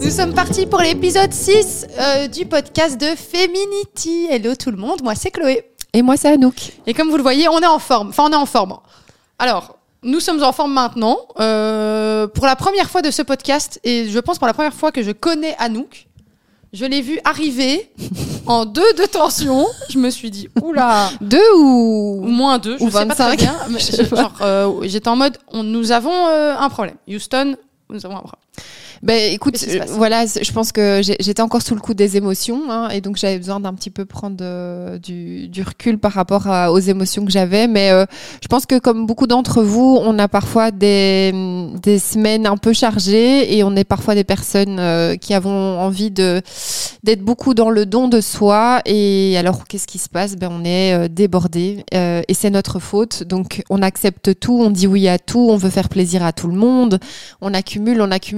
Nous sommes partis pour l'épisode 6 du podcast de Feminity. Hello tout le monde, moi c'est Chloé. Et moi c'est Anouk. Et comme vous le voyez, on est en forme. Alors, nous sommes en forme maintenant. Pour la première fois de ce podcast, et je pense pour la première fois que je connais Anouk, je l'ai vue arriver en 2 de tension. Je me suis dit, oula. 2 ou moins 2, je ou sais 25. pas très bien. Mais j'étais en mode, nous avons un problème. Houston, nous avons un problème. Ben écoute, voilà, je pense que j'étais encore sous le coup des émotions, hein, et donc j'avais besoin d'un petit peu prendre du recul par rapport aux émotions que j'avais. Mais je pense que comme beaucoup d'entre vous, on a parfois des semaines un peu chargées et on est parfois des personnes qui avons envie d'être beaucoup dans le don de soi. Et alors, qu'est-ce qui se passe ? Ben on est débordé et c'est notre faute. Donc on accepte tout, on dit oui à tout, on veut faire plaisir à tout le monde, on accumule.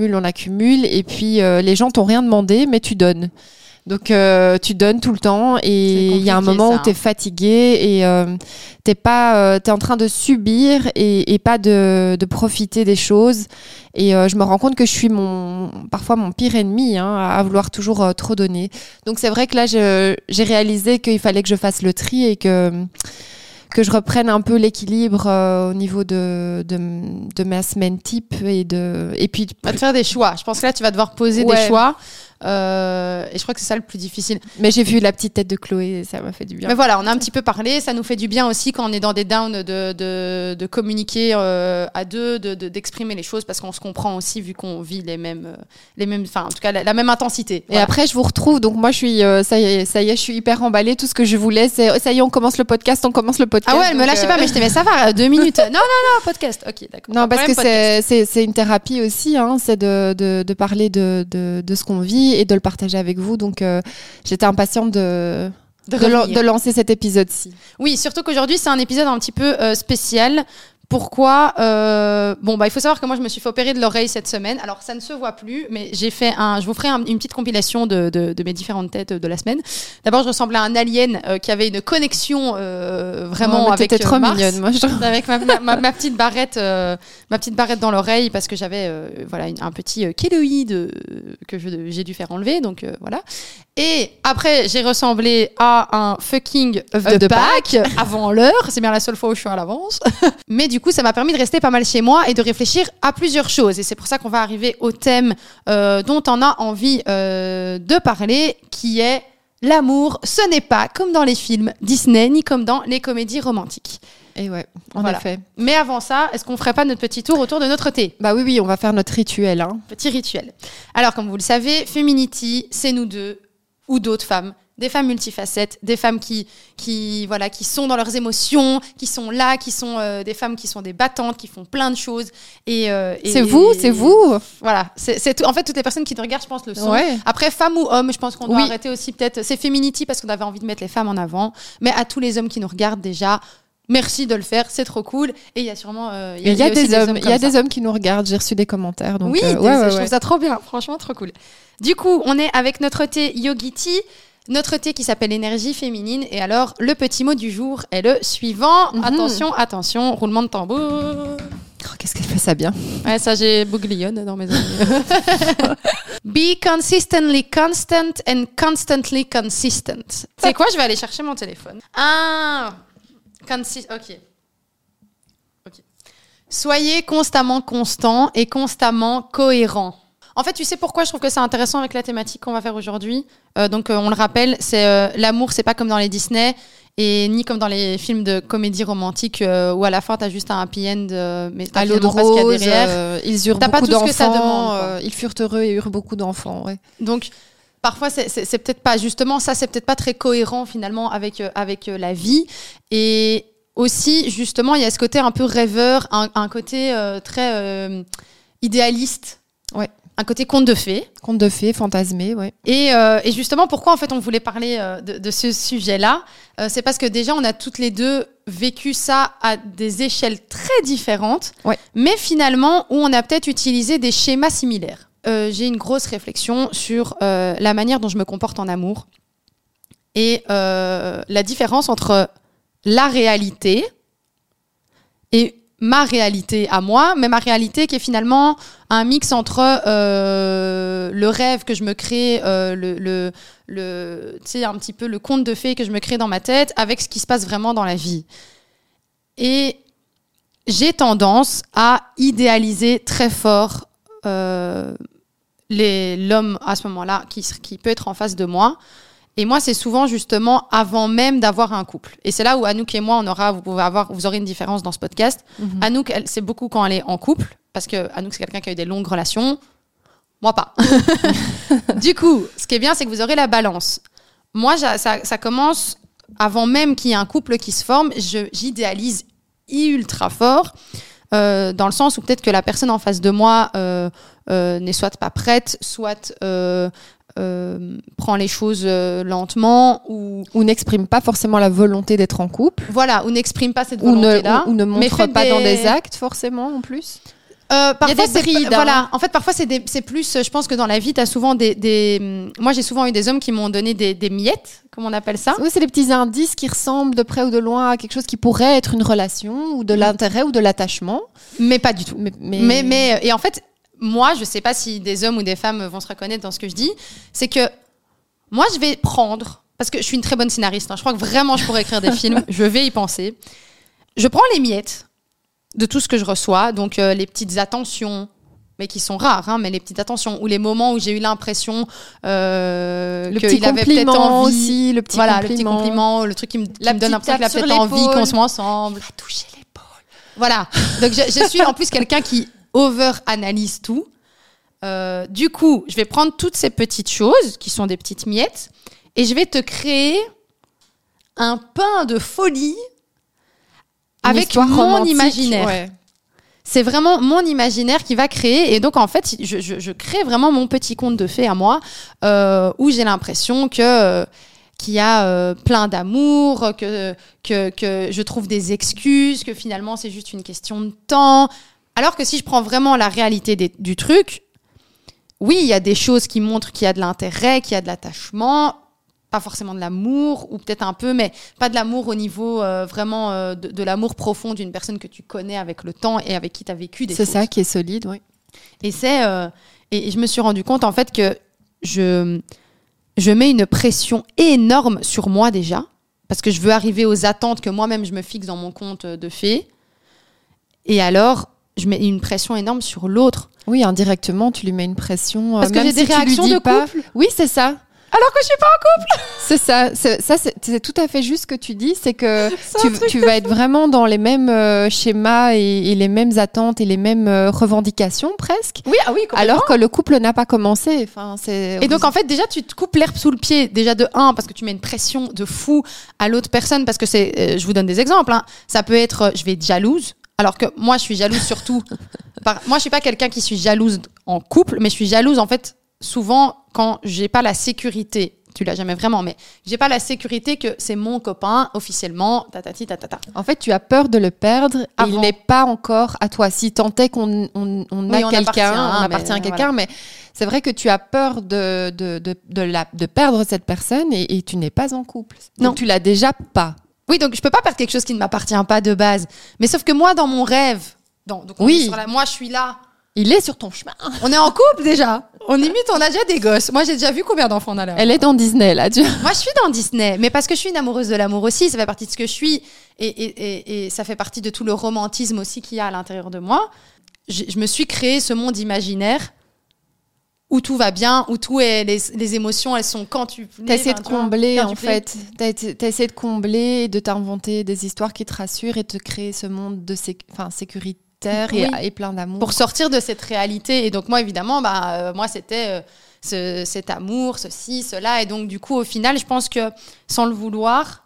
Et puis les gens t'ont rien demandé, mais tu donnes. Donc tu donnes tout le temps et il y a un moment où t'es fatigué et t'es en train de subir et pas de profiter des choses. Et je me rends compte que je suis parfois mon pire ennemi, hein, à vouloir toujours trop donner. Donc c'est vrai que là j'ai réalisé qu'il fallait que je fasse le tri et que je reprenne un peu l'équilibre au niveau de ma semaine type et puis tu vas te faire des choix. Je pense que là tu vas devoir poser des choix. Et je crois que c'est ça le plus difficile. Mais j'ai vu la petite tête de Chloé et ça m'a fait du bien. Mais voilà, on a un petit peu parlé, ça nous fait du bien aussi quand on est dans des downs de communiquer à deux, d'exprimer les choses parce qu'on se comprend aussi vu qu'on vit les mêmes, enfin en tout cas la même intensité. Voilà. Et après je vous retrouve, donc moi je suis, ça y est, je suis hyper emballée. Tout ce que je voulais, c'est ça y est, on commence le podcast. Ah ouais, elle me lâchait pas, mais je t'aimais, ça va, 2 minutes. Non, podcast. Ok, d'accord. Non, parce que c'est une thérapie aussi, hein, c'est de parler de ce qu'on vit et de le partager avec vous. Donc j'étais impatiente de lancer cet épisode-ci. Oui, surtout qu'aujourd'hui c'est un épisode un petit peu spécial. Pourquoi il faut savoir que moi je me suis fait opérer de l'oreille cette semaine. Alors ça ne se voit plus, mais je vous ferai une petite compilation de mes différentes têtes de la semaine. D'abord, je ressemblais à un alien qui avait une connexion vraiment avec t'étais trop Mars, mignonne, moi je trouve. avec ma petite barrette, dans l'oreille parce que j'avais un petit kéloïde que j'ai dû faire enlever. Donc voilà. Et après, j'ai ressemblé à un fucking œuf de Pâques avant l'heure. C'est bien la seule fois où je suis à l'avance. Mais du coup, ça m'a permis de rester pas mal chez moi et de réfléchir à plusieurs choses. Et c'est pour ça qu'on va arriver au thème dont on a envie de parler, qui est l'amour. Ce n'est pas comme dans les films Disney, ni comme dans les comédies romantiques. Et ouais, en effet. Mais avant ça, est-ce qu'on ferait pas notre petit tour autour de notre thé ? Bah oui, on va faire notre rituel. Hein. Petit rituel. Alors, comme vous le savez, Feminity, c'est nous deux ou d'autres femmes, des femmes multifacettes, des femmes qui sont dans leurs émotions, qui sont là, qui sont des femmes qui sont des battantes, qui font plein de choses. C'est vous. Voilà, c'est tout. En fait, toutes les personnes qui te regardent, je pense, le sont. Ouais. Après, femmes ou hommes, je pense qu'on doit arrêter aussi peut-être. C'est Feminity parce qu'on avait envie de mettre les femmes en avant. Mais à tous les hommes qui nous regardent déjà, merci de le faire, c'est trop cool. Et il y a sûrement il y a des hommes qui nous regardent, j'ai reçu des commentaires. Donc, oui, je trouve ça trop bien, franchement trop cool. Du coup, on est avec notre thé Yogi Tea, notre thé qui s'appelle énergie féminine. Et alors, le petit mot du jour est le suivant. Attention, roulement de tambour. Oh, qu'est-ce qu'elle fait ça bien. Ouais, ça j'ai bouglione dans mes oreilles. Be consistently constant and constantly consistent. C'est quoi ? Je vais aller chercher mon téléphone. Ok. Soyez constamment constant et constamment cohérent. En fait, tu sais pourquoi je trouve que c'est intéressant avec la thématique qu'on va faire aujourd'hui. Donc, on le rappelle, c'est l'amour, c'est pas comme dans les Disney et ni comme dans les films de comédie romantique où à la fin t'as juste un happy end, mais à l'eau de rose, ils eurent beaucoup d'enfants. Ils furent heureux et eurent beaucoup d'enfants. Ouais. Donc parfois, c'est peut-être pas justement ça, c'est peut-être pas très cohérent finalement avec la vie. Et aussi, justement, il y a ce côté un peu rêveur, un côté très idéaliste. Ouais. Un côté conte de fées. Conte de fées, fantasmé, ouais. Et justement, pourquoi en fait on voulait parler de ce sujet-là, c'est parce que déjà on a toutes les deux vécu ça à des échelles très différentes, ouais. Mais finalement où on a peut-être utilisé des schémas similaires. J'ai une grosse réflexion sur la manière dont je me comporte en amour et la différence entre la réalité et ma réalité à moi, mais ma réalité qui est finalement un mix entre le rêve que je me crée, tu sais, un petit peu le conte de fées que je me crée dans ma tête avec ce qui se passe vraiment dans la vie. Et j'ai tendance à idéaliser très fort l'homme à ce moment-là qui peut être en face de moi. Et moi, c'est souvent justement avant même d'avoir un couple. Et c'est là où Anouk et moi, vous aurez une différence dans ce podcast. Mm-hmm. Anouk, c'est beaucoup quand elle est en couple, parce que Anouk, c'est quelqu'un qui a eu des longues relations. Moi, pas. Du coup, ce qui est bien, c'est que vous aurez la balance. Moi, ça commence avant même qu'il y ait un couple qui se forme. J'idéalise ultra fort, dans le sens où peut-être que la personne en face de moi n'est soit pas prête, soit prend les choses lentement ou n'exprime pas forcément la volonté d'être en couple. Voilà, ou n'exprime pas cette volonté-là. Ou ne montre pas dans des actes forcément en plus. Parfois, voilà. En fait, parfois, c'est plus. Je pense que dans la vie, t'as souvent moi, j'ai souvent eu des hommes qui m'ont donné des miettes, comme on appelle ça. Oui, c'est des petits indices qui ressemblent de près ou de loin à quelque chose qui pourrait être une relation ou de l'intérêt ou de l'attachement. Mais pas du tout. Mais et en fait, moi, je sais pas si des hommes ou des femmes vont se reconnaître dans ce que je dis. C'est que moi, je vais prendre, parce que je suis une très bonne scénariste. Hein, je crois que vraiment, je pourrais écrire des films. Je vais y penser. Je prends les miettes de tout ce que je reçois, donc les petites attentions, mais qui sont rares, hein, mais les petites attentions, ou les moments où j'ai eu l'impression qu'il avait peut-être envie, aussi, le petit compliment, le truc qui me donne l'impression qu'il a peut-être envie qu'on se met ensemble. Il a touché l'épaule. Voilà, donc je suis en plus quelqu'un qui over-analyse tout. Du coup, je vais prendre toutes ces petites choses, qui sont des petites miettes, et je vais te créer un pain de folie avec mon imaginaire. Ouais. C'est vraiment mon imaginaire qui va créer. Et donc, en fait, je crée vraiment mon petit conte de fées à moi, où j'ai l'impression qu'il y a plein d'amour, que je trouve des excuses, que finalement, c'est juste une question de temps. Alors que si je prends vraiment la réalité du truc, oui, il y a des choses qui montrent qu'il y a de l'intérêt, qu'il y a de l'attachement, pas forcément de l'amour, ou peut-être un peu, mais pas de l'amour au niveau vraiment de l'amour profond d'une personne que tu connais avec le temps et avec qui tu as vécu des choses. C'est ça qui est solide, oui. Et et je me suis rendu compte en fait que je mets une pression énorme sur moi déjà, parce que je veux arriver aux attentes que moi-même je me fixe dans mon conte de fées. Et alors, je mets une pression énorme sur l'autre. Oui, indirectement, tu lui mets une pression. Parce que j'ai des réactions de couple. Oui, c'est ça. Alors que je suis pas en couple. C'est ça. C'est tout à fait juste ce que tu dis, c'est que tu vas être vraiment dans les mêmes schémas et les mêmes attentes et les mêmes revendications presque. Oui, ah oui, complètement. Alors que le couple n'a pas commencé. Enfin, et donc en fait déjà tu te coupes l'herbe sous le pied déjà de un parce que tu mets une pression de fou à l'autre personne parce que c'est. Je vous donne des exemples. Hein. Ça peut être je vais être jalouse. Alors que moi je suis jalouse surtout. Moi je suis pas quelqu'un qui suis jalouse en couple, mais je suis jalouse en fait. Souvent, quand j'ai pas la sécurité, tu l'as jamais vraiment, mais j'ai pas la sécurité que c'est mon copain officiellement, tatati tatata. En fait, tu as peur de le perdre et il n'est pas encore à toi. Si tant est qu'on a quelqu'un, on appartient à quelqu'un, voilà. Mais c'est vrai que tu as peur de perdre cette personne et tu n'es pas en couple. Donc non. Tu l'as déjà pas. Oui, donc je peux pas perdre quelque chose qui ne m'appartient pas de base. Mais sauf que moi, dans mon rêve, moi je suis là. Il est sur ton chemin. On est en couple déjà. On a déjà des gosses. Moi, j'ai déjà vu combien d'enfants on a là. Elle est dans Disney, là. Moi, je suis dans Disney. Mais parce que je suis une amoureuse de l'amour aussi. Ça fait partie de ce que je suis. Et ça fait partie de tout le romantisme aussi qu'il y a à l'intérieur de moi. Je me suis créé ce monde imaginaire où tout va bien, où tout est... Les émotions, elles sont quand tu... T'as essayé de combler, en fait. T'as essayé de combler, de t'inventer des histoires qui te rassurent et de te créer ce monde de sécurité. Et plein d'amour. Pour sortir de cette réalité. Et donc, moi, évidemment, moi, c'était cet amour, ceci, cela. Et donc, du coup, au final, je pense que sans le vouloir,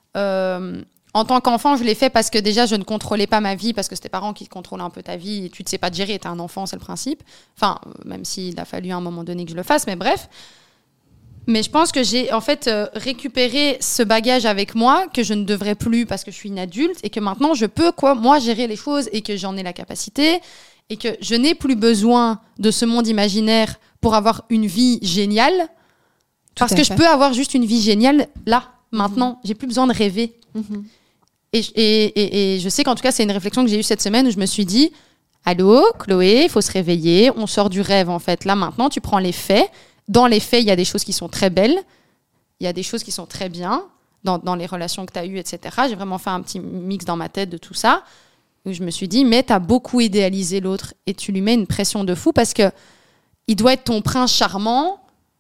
en tant qu'enfant, je l'ai fait parce que déjà, je ne contrôlais pas ma vie, parce que c'est tes parents qui contrôlent un peu ta vie et tu ne sais pas te gérer. T'es un enfant, c'est le principe. Enfin, même s'il a fallu à un moment donné que je le fasse, mais bref. Mais je pense que j'ai en fait récupéré ce bagage avec moi que je ne devrais plus parce que je suis une adulte et que maintenant je peux moi gérer les choses et que j'en ai la capacité et que je n'ai plus besoin de ce monde imaginaire pour avoir une vie géniale parce que je peux avoir juste une vie géniale là, maintenant. J'ai plus besoin de rêver. Et je sais qu'en tout cas, c'est une réflexion que j'ai eue cette semaine où je me suis dit, allô, Chloé, il faut se réveiller, on sort du rêve en fait. Là maintenant, tu prends les faits. Dans les faits, il y a des choses qui sont très belles, il y a des choses qui sont très bien dans les relations que tu as eues, etc. J'ai vraiment fait un petit mix dans ma tête de tout ça, où je me suis dit, mais tu as beaucoup idéalisé l'autre et tu lui mets une pression de fou parce que il doit être ton prince charmant,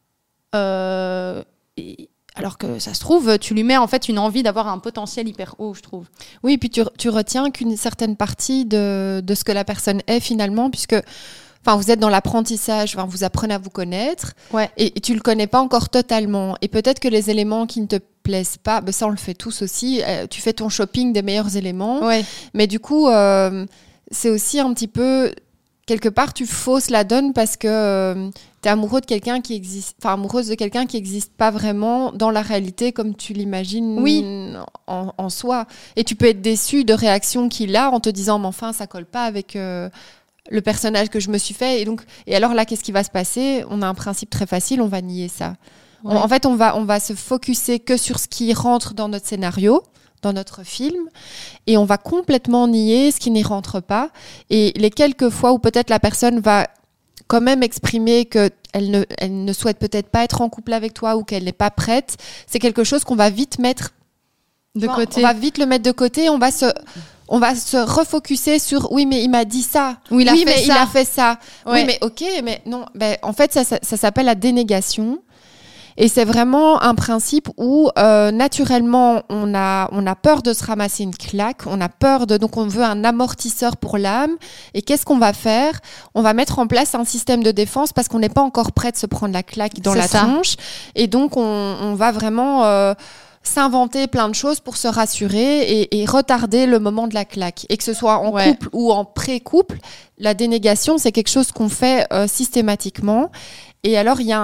alors que ça se trouve, tu lui mets en fait une envie d'avoir un potentiel hyper haut, je trouve. Oui, puis tu retiens qu'une certaine partie de ce que la personne est finalement, puisque vous êtes dans l'apprentissage, vous apprenez à vous connaître, et tu le connais pas encore totalement. Et peut-être que les éléments qui ne te plaisent pas, ça on le fait tous aussi, tu fais ton shopping des meilleurs éléments, mais du coup, c'est aussi un petit peu... Quelque part, tu fausses la donne parce que tu es amoureux de quelqu'un qui existe, amoureuse de quelqu'un qui n'existe pas vraiment dans la réalité comme tu l'imagines en soi. Et tu peux être déçu de réactions qu'il a en te disant, mais enfin, ça colle pas avec le personnage que je me suis fait. Et alors là, qu'est-ce qui va se passer ? On a un principe très facile, on va nier ça. En fait, on va se focusser que sur ce qui rentre dans notre scénario, dans notre film, et on va complètement nier ce qui n'y rentre pas. Et les quelques fois où peut-être la personne va quand même exprimer qu'elle ne souhaite peut-être pas être en couple avec toi ou qu'elle n'est pas prête, c'est quelque chose qu'on va vite mettre de côté. On va vite le mettre de côté, on va se refocuser sur oui mais il m'a dit ça, il a fait ça. Oui mais ok, mais non, en fait ça s'appelle la dénégation. Et c'est vraiment un principe où naturellement on a peur de se ramasser une claque, donc on veut un amortisseur pour l'âme. Et qu'est-ce qu'on va faire ? On va mettre en place un système de défense parce qu'on n'est pas encore prêt de se prendre la claque dans la tronche. Et donc on va vraiment s'inventer plein de choses pour se rassurer et retarder le moment de la claque. Et que ce soit en couple ou en pré-couple, la dénégation c'est quelque chose qu'on fait systématiquement. Et alors, il y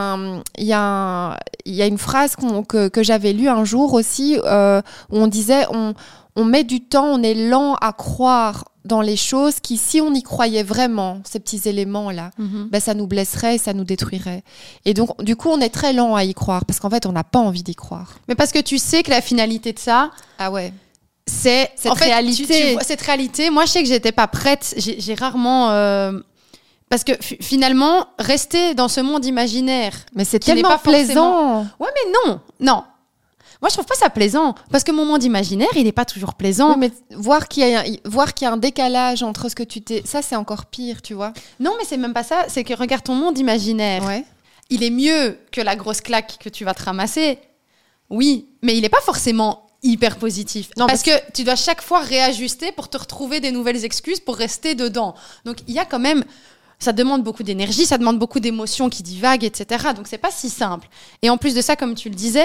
a une phrase que j'avais lue un jour aussi, où on disait on met du temps, on est lent à croire dans les choses qui, si on y croyait vraiment, ces petits éléments-là, ça nous blesserait et ça nous détruirait. Et donc, du coup, on est très lent à y croire, parce qu'en fait, on n'a pas envie d'y croire. Mais parce que tu sais que la finalité de ça... c'est cette réalité. Cette réalité, moi, je sais que j'étais pas prête. J'ai rarement... Parce que finalement, rester dans ce monde imaginaire... Mais c'est tellement pas plaisant. Ouais, mais non. Moi, je trouve pas ça plaisant. Parce que mon monde imaginaire, il n'est pas toujours plaisant. Oui, mais voir qu'il y a un décalage entre ce que tu t'es... Ça, c'est encore pire, tu vois. Non, mais c'est même pas ça. C'est que regarde ton monde imaginaire. Il est mieux que la grosse claque que tu vas te ramasser. Oui, mais il n'est pas forcément hyper positif. Non, parce que tu dois chaque fois réajuster pour te retrouver des nouvelles excuses pour rester dedans. Donc, il y a quand même... Ça demande beaucoup d'énergie, ça demande beaucoup d'émotions qui divaguent, etc. Donc, c'est pas si simple. Et en plus de ça, comme tu le disais,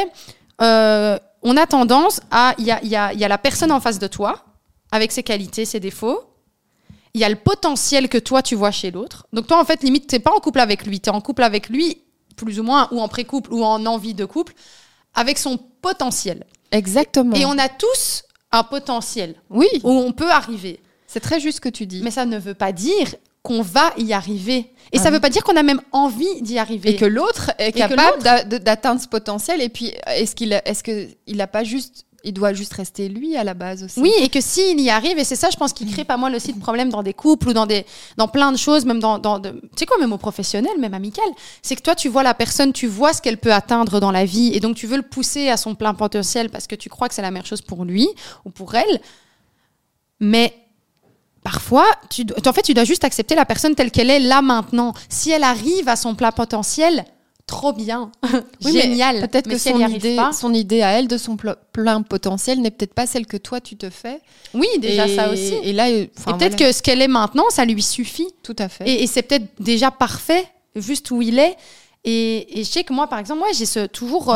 on a tendance à... Il y a la personne en face de toi, avec ses qualités, ses défauts. Il y a le potentiel que toi, tu vois chez l'autre. Donc, toi, en fait, limite, t'es pas en couple avec lui. T'es en couple avec lui, plus ou moins, ou en pré-couple, ou en envie de couple, avec son potentiel. Exactement. Et on a tous un potentiel. Oui. Où on peut arriver. C'est très juste ce que tu dis. Mais ça ne veut pas dire qu'on va y arriver. Et ça ne veut pas dire qu'on a même envie d'y arriver. Et que l'autre est capable d'atteindre ce potentiel. Et puis, est-ce qu'il a pas juste... Il doit juste rester lui à la base aussi. Oui, et que s'il y arrive, et c'est ça, je pense, qui crée pas mal aussi de problèmes dans des couples ou dans plein de choses, même tu sais quoi, même au professionnel, même amical. C'est que toi, tu vois la personne, tu vois ce qu'elle peut atteindre dans la vie, et donc tu veux le pousser à son plein potentiel parce que tu crois que c'est la meilleure chose pour lui ou pour elle. Mais parfois, tu dois juste accepter la personne telle qu'elle est là maintenant. Si elle arrive à son plein potentiel, trop bien, oui, génial. Peut-être que son idée à elle de son plein potentiel n'est peut-être pas celle que toi tu te fais. Oui, déjà ça aussi. Et là, peut-être que ce qu'elle est maintenant, ça lui suffit. Tout à fait. Et c'est peut-être déjà parfait, juste où il est. Et je sais que moi, par exemple, j'ai toujours...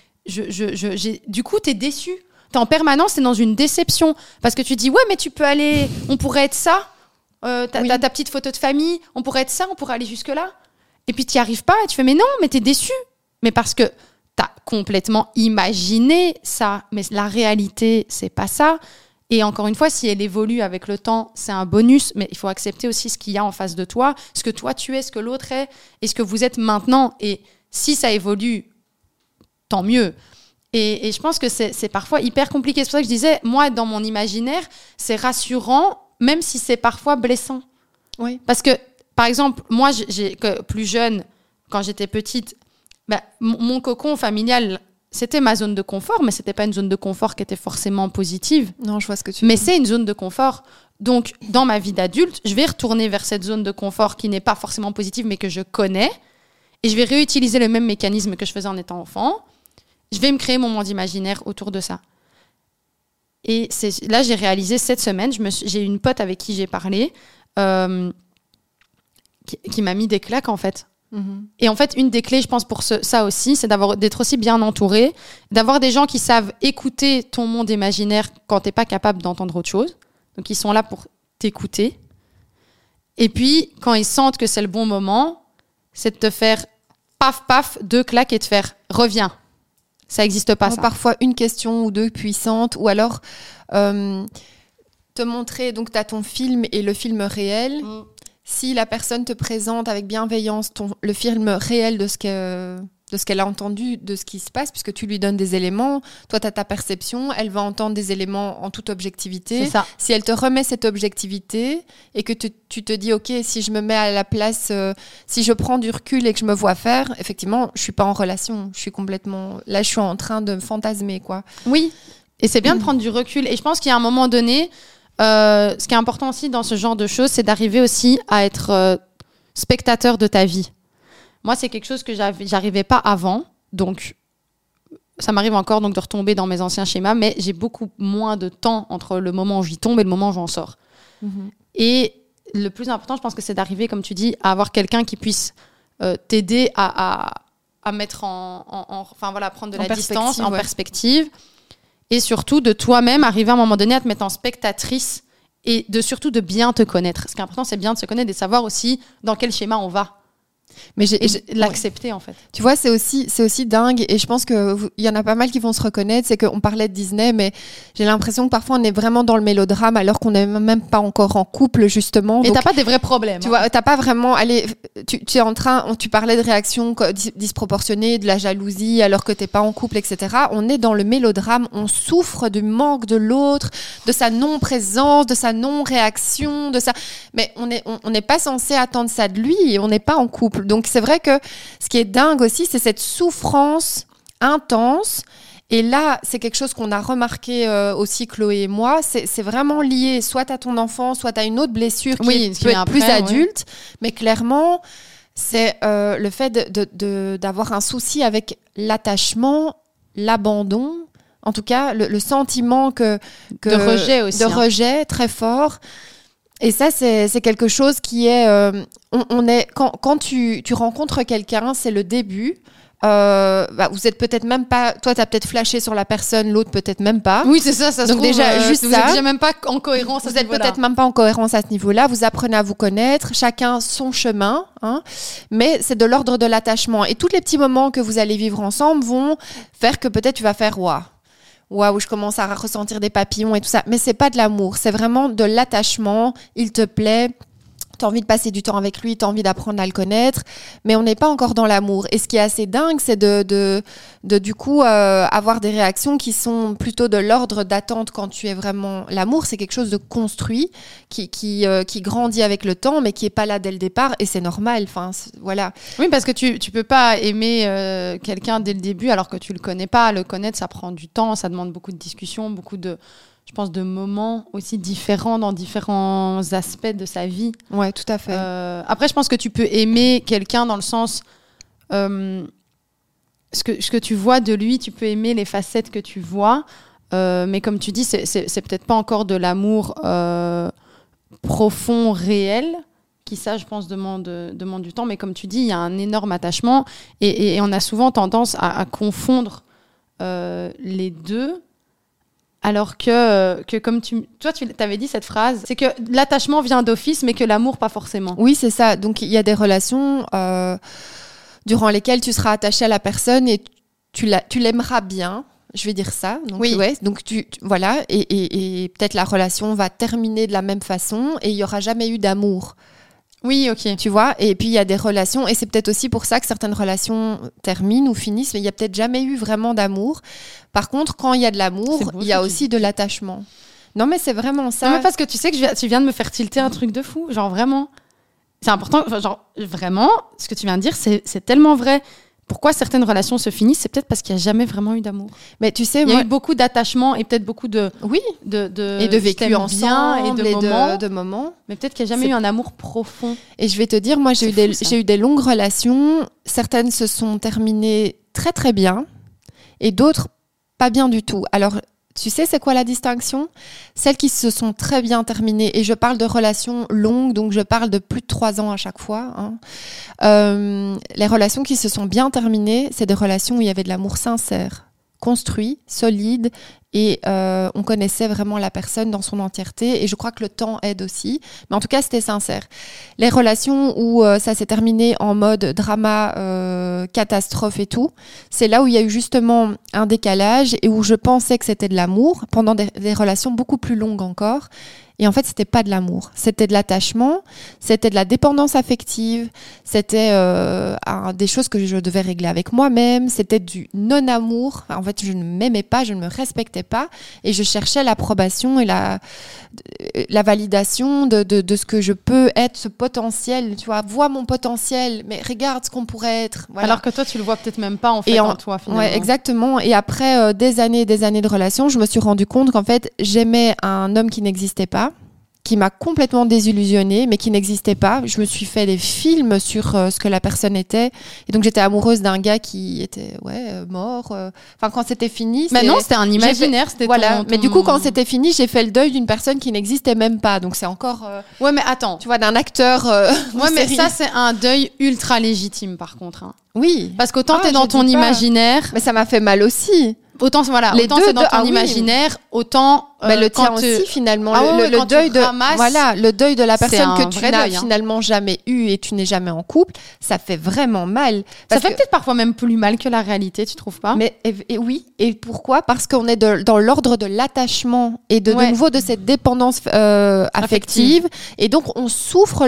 du coup, t'es déçu. T'es en permanence, t'es dans une déception. Parce que tu dis, ouais, mais tu peux aller... On pourrait être ça. T'as ta petite photo de famille. On pourrait être ça, on pourrait aller jusque-là. Et puis, tu n'y arrives pas et tu fais, mais non, mais t'es déçu. Mais parce que tu as complètement imaginé ça. Mais la réalité, c'est pas ça. Et encore une fois, si elle évolue avec le temps, c'est un bonus. Mais il faut accepter aussi ce qu'il y a en face de toi, ce que toi tu es, ce que l'autre est et ce que vous êtes maintenant. Et si ça évolue, tant mieux. Et je pense que c'est parfois hyper compliqué. C'est pour ça que je disais, moi, dans mon imaginaire, c'est rassurant, même si c'est parfois blessant. Oui. Parce que, par exemple, moi, plus jeune, quand j'étais petite, mon cocon familial, c'était ma zone de confort, mais c'était pas une zone de confort qui était forcément positive. Non, je vois ce que tu veux Mais dire. c'est une zone de confort. Donc, dans ma vie d'adulte, je vais retourner vers cette zone de confort qui n'est pas forcément positive, mais que je connais. Et je vais réutiliser le même mécanisme que je faisais en étant enfant. Je vais me créer mon monde imaginaire autour de ça. Et là, j'ai réalisé cette semaine, j'ai une pote avec qui j'ai parlé, qui m'a mis des claques, en fait. Mm-hmm. Et en fait, une des clés, je pense, pour ça aussi, c'est d'être aussi bien entouré, d'avoir des gens qui savent écouter ton monde imaginaire quand t'es pas capable d'entendre autre chose. Donc, ils sont là pour t'écouter. Et puis, quand ils sentent que c'est le bon moment, c'est de te faire paf, paf, 2 claques et de faire « reviens ». Ça n'existe pas, ça. Parfois, une question ou 2 puissantes, ou alors te montrer, donc tu as ton film et le film réel. Si la personne te présente avec bienveillance le film réel de ce qu'elle a entendu, de ce qui se passe, puisque tu lui donnes des éléments, toi tu as ta perception, elle va entendre des éléments en toute objectivité. C'est ça. Si elle te remet cette objectivité et que tu te dis, ok, si je me mets à la place, si je prends du recul et que je me vois faire, effectivement, je suis pas en relation, je suis complètement, là je suis en train de fantasmer, quoi. Oui, et c'est bien de prendre du recul. Et je pense qu'il y a un moment donné, ce qui est important aussi dans ce genre de choses, c'est d'arriver aussi à être spectateur de ta vie. Moi, c'est quelque chose que j'arrivais pas avant, donc ça m'arrive encore donc de retomber dans mes anciens schémas, mais j'ai beaucoup moins de temps entre le moment où j'y tombe et le moment où j'en sors. Mm-hmm. Et le plus important, je pense que c'est d'arriver, comme tu dis, à avoir quelqu'un qui puisse t'aider à mettre enfin voilà, prendre de la distance, en perspective, et surtout de toi-même arriver à un moment donné à te mettre en spectatrice et surtout de bien te connaître. Ce qui est important, c'est bien de se connaître et de savoir aussi dans quel schéma on va. Mais l'accepter, en fait. Tu vois, c'est aussi dingue, et je pense qu'il y en a pas mal qui vont se reconnaître. C'est qu'on parlait de Disney, mais j'ai l'impression que parfois on est vraiment dans le mélodrame alors qu'on n'est même pas encore en couple, justement. Et t'as pas des vrais problèmes. Tu vois, t'as pas vraiment. Allez, tu parlais de réactions disproportionnées, de la jalousie alors que t'es pas en couple, etc. On est dans le mélodrame, on souffre du manque de l'autre, de sa non-présence, de sa non-réaction, mais on n'est pas censé attendre ça de lui, et on n'est pas en couple. Donc c'est vrai que ce qui est dingue aussi, c'est cette souffrance intense. Et là, c'est quelque chose qu'on a remarqué aussi, Chloé et moi. C'est vraiment lié soit à ton enfant, soit à une autre blessure qui peut être plus adulte. Ouais. Mais clairement, c'est le fait d'avoir un souci avec l'attachement, l'abandon. En tout cas, le sentiment de rejet aussi. De rejet très fort. Et ça, c'est quelque chose qui est... quand tu rencontres quelqu'un, c'est le début. Vous êtes peut-être même pas... Toi, t'as peut-être flashé sur la personne, l'autre peut-être même pas. Oui, c'est ça se Donc trouve, déjà, juste vous ça. Vous êtes déjà même pas en cohérence à ce niveau-là. Vous êtes peut-être même pas en cohérence à ce niveau-là. Vous apprenez à vous connaître, chacun son chemin. Hein, mais c'est de l'ordre de l'attachement. Et tous les petits moments que vous allez vivre ensemble vont faire que peut-être tu vas faire « Waouh, je commence à ressentir des papillons et tout ça. » Mais c'est pas de l'amour, c'est vraiment de l'attachement. Il te plaît, t'as envie de passer du temps avec lui, t'as envie d'apprendre à le connaître, mais on n'est pas encore dans l'amour. Et ce qui est assez dingue, c'est de du coup avoir des réactions qui sont plutôt de l'ordre d'attente quand tu es vraiment... L'amour, c'est quelque chose de construit, qui grandit avec le temps, mais qui est pas là dès le départ, et c'est normal. Enfin, voilà. Oui, parce que tu peux pas aimer quelqu'un dès le début alors que tu le connais pas. Le connaître, ça prend du temps, ça demande beaucoup de discussions, beaucoup de... Je pense de moments aussi différents dans différents aspects de sa vie. Ouais, tout à fait. Après, je pense que tu peux aimer quelqu'un dans le sens... ce que tu vois de lui, tu peux aimer les facettes que tu vois. Mais comme tu dis, c'est peut-être pas encore de l'amour profond, réel, qui ça, je pense, demande du temps. Mais comme tu dis, il y a un énorme attachement. Et on a souvent tendance à confondre les deux. Alors que comme toi, tu t'avais dit cette phrase, c'est que l'attachement vient d'office, mais que l'amour, pas forcément. Oui, c'est ça. Donc, il y a des relations durant lesquelles tu seras attaché à la personne et tu l'aimeras bien. Je vais dire ça. Donc, oui. Ouais, donc voilà. Et peut-être la relation va terminer de la même façon et il n'y aura jamais eu d'amour. Oui, ok. Tu vois, et puis il y a des relations, et c'est peut-être aussi pour ça que certaines relations terminent ou finissent, mais il n'y a peut-être jamais eu vraiment d'amour. Par contre, quand il y a de l'amour, il y a aussi de l'attachement. Non, mais c'est vraiment ça. Non, mais parce que tu sais que tu viens de me faire tilter un truc de fou. Genre, vraiment. C'est important. Genre, vraiment, ce que tu viens de dire, c'est tellement vrai. Pourquoi certaines relations se finissent, c'est peut-être parce qu'il n'y a jamais vraiment eu d'amour. Mais tu sais, il y a eu beaucoup d'attachement et peut-être beaucoup de... Oui, et de vécu ensemble et de moments. Mais peut-être qu'il n'y a jamais eu un amour profond. Et je vais te dire, moi, j'ai eu des longues relations. Certaines se sont terminées très, très bien. Et d'autres, pas bien du tout. Alors, tu sais, c'est quoi la distinction ? Celles qui se sont très bien terminées, et je parle de relations longues, donc je parle de plus de 3 ans à chaque fois. Les relations qui se sont bien terminées, c'est des relations où il y avait de l'amour sincère, construit, solide, et on connaissait vraiment la personne dans son entièreté, et je crois que le temps aide aussi, mais en tout cas c'était sincère. Les relations où ça s'est terminé en mode drama, catastrophe et tout, c'est là où il y a eu justement un décalage et où je pensais que c'était de l'amour pendant des relations beaucoup plus longues encore. Et en fait, c'était pas de l'amour, c'était de l'attachement, c'était de la dépendance affective, c'était des choses que je devais régler avec moi-même, c'était du non-amour. En fait, je ne m'aimais pas, je ne me respectais pas, et je cherchais l'approbation et la validation de ce que je peux être, ce potentiel. Tu vois, vois mon potentiel, mais regarde ce qu'on pourrait être. Voilà. Alors que toi, tu le vois peut-être même pas en fait en toi finalement. Ouais, exactement. Et après des années de relations, je me suis rendu compte qu'en fait, j'aimais un homme qui n'existait pas, qui m'a complètement désillusionnée, mais qui n'existait pas. Je me suis fait des films sur ce que la personne était. Et donc, j'étais amoureuse d'un gars qui était mort. Enfin, quand c'était fini... Mais non, c'était un imaginaire. Voilà. Mais du coup, quand c'était fini, j'ai fait le deuil d'une personne qui n'existait même pas. Donc, c'est encore... Ouais, mais attends. Tu vois, d'un acteur... ouais, mais ça, c'est un deuil ultra légitime, par contre. Hein. Oui. Parce qu'autant t'es dans ton imaginaire... Mais ça m'a fait mal aussi. Autant c'est dans ton imaginaire, autant le tien aussi finalement le deuil le deuil de la personne que tu n'as finalement jamais eu et tu n'es jamais en couple, ça fait vraiment mal. Ça fait peut-être parfois même plus mal que la réalité, tu trouves pas ? Mais oui, et pourquoi ? Parce qu'on est dans l'ordre de l'attachement et de nouveau de cette dépendance affective, et donc on souffre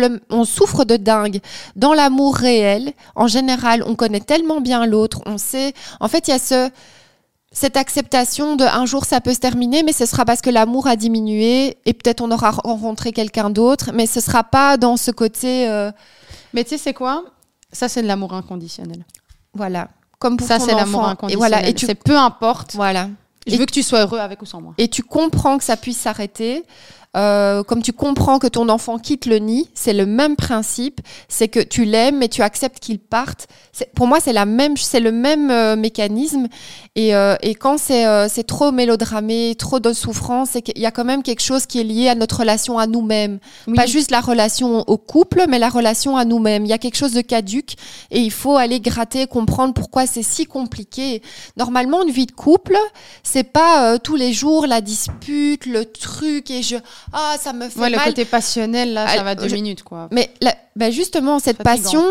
de dingue. Dans l'amour réel, en général, on connaît tellement bien l'autre, on sait. En fait, il y a cette acceptation de un jour ça peut se terminer, mais ce sera parce que l'amour a diminué et peut-être on aura rencontré quelqu'un d'autre, mais ce sera pas dans ce côté. Mais tu sais c'est quoi ? Ça c'est de l'amour inconditionnel. Voilà. Comme pour ça ton c'est enfant. l'amour inconditionnel. Et c'est peu importe. Voilà. Je veux que tu sois heureux avec ou sans moi. Et tu comprends que ça puisse s'arrêter. Comme tu comprends que ton enfant quitte le nid, c'est le même principe, c'est que tu l'aimes mais tu acceptes qu'il parte. Pour moi, c'est le même mécanisme. Et quand c'est trop mélodramé, trop de souffrance, c'est qu'il y a quand même quelque chose qui est lié à notre relation à nous-mêmes. Oui. Pas juste la relation au couple, mais la relation à nous-mêmes. Il y a quelque chose de caduque et il faut aller gratter, comprendre pourquoi c'est si compliqué. Normalement, une vie de couple, c'est pas tous les jours la dispute, le truc et ça me fait mal. Le côté passionnel, là, ça va 2 minutes, quoi. Mais justement, cette passion,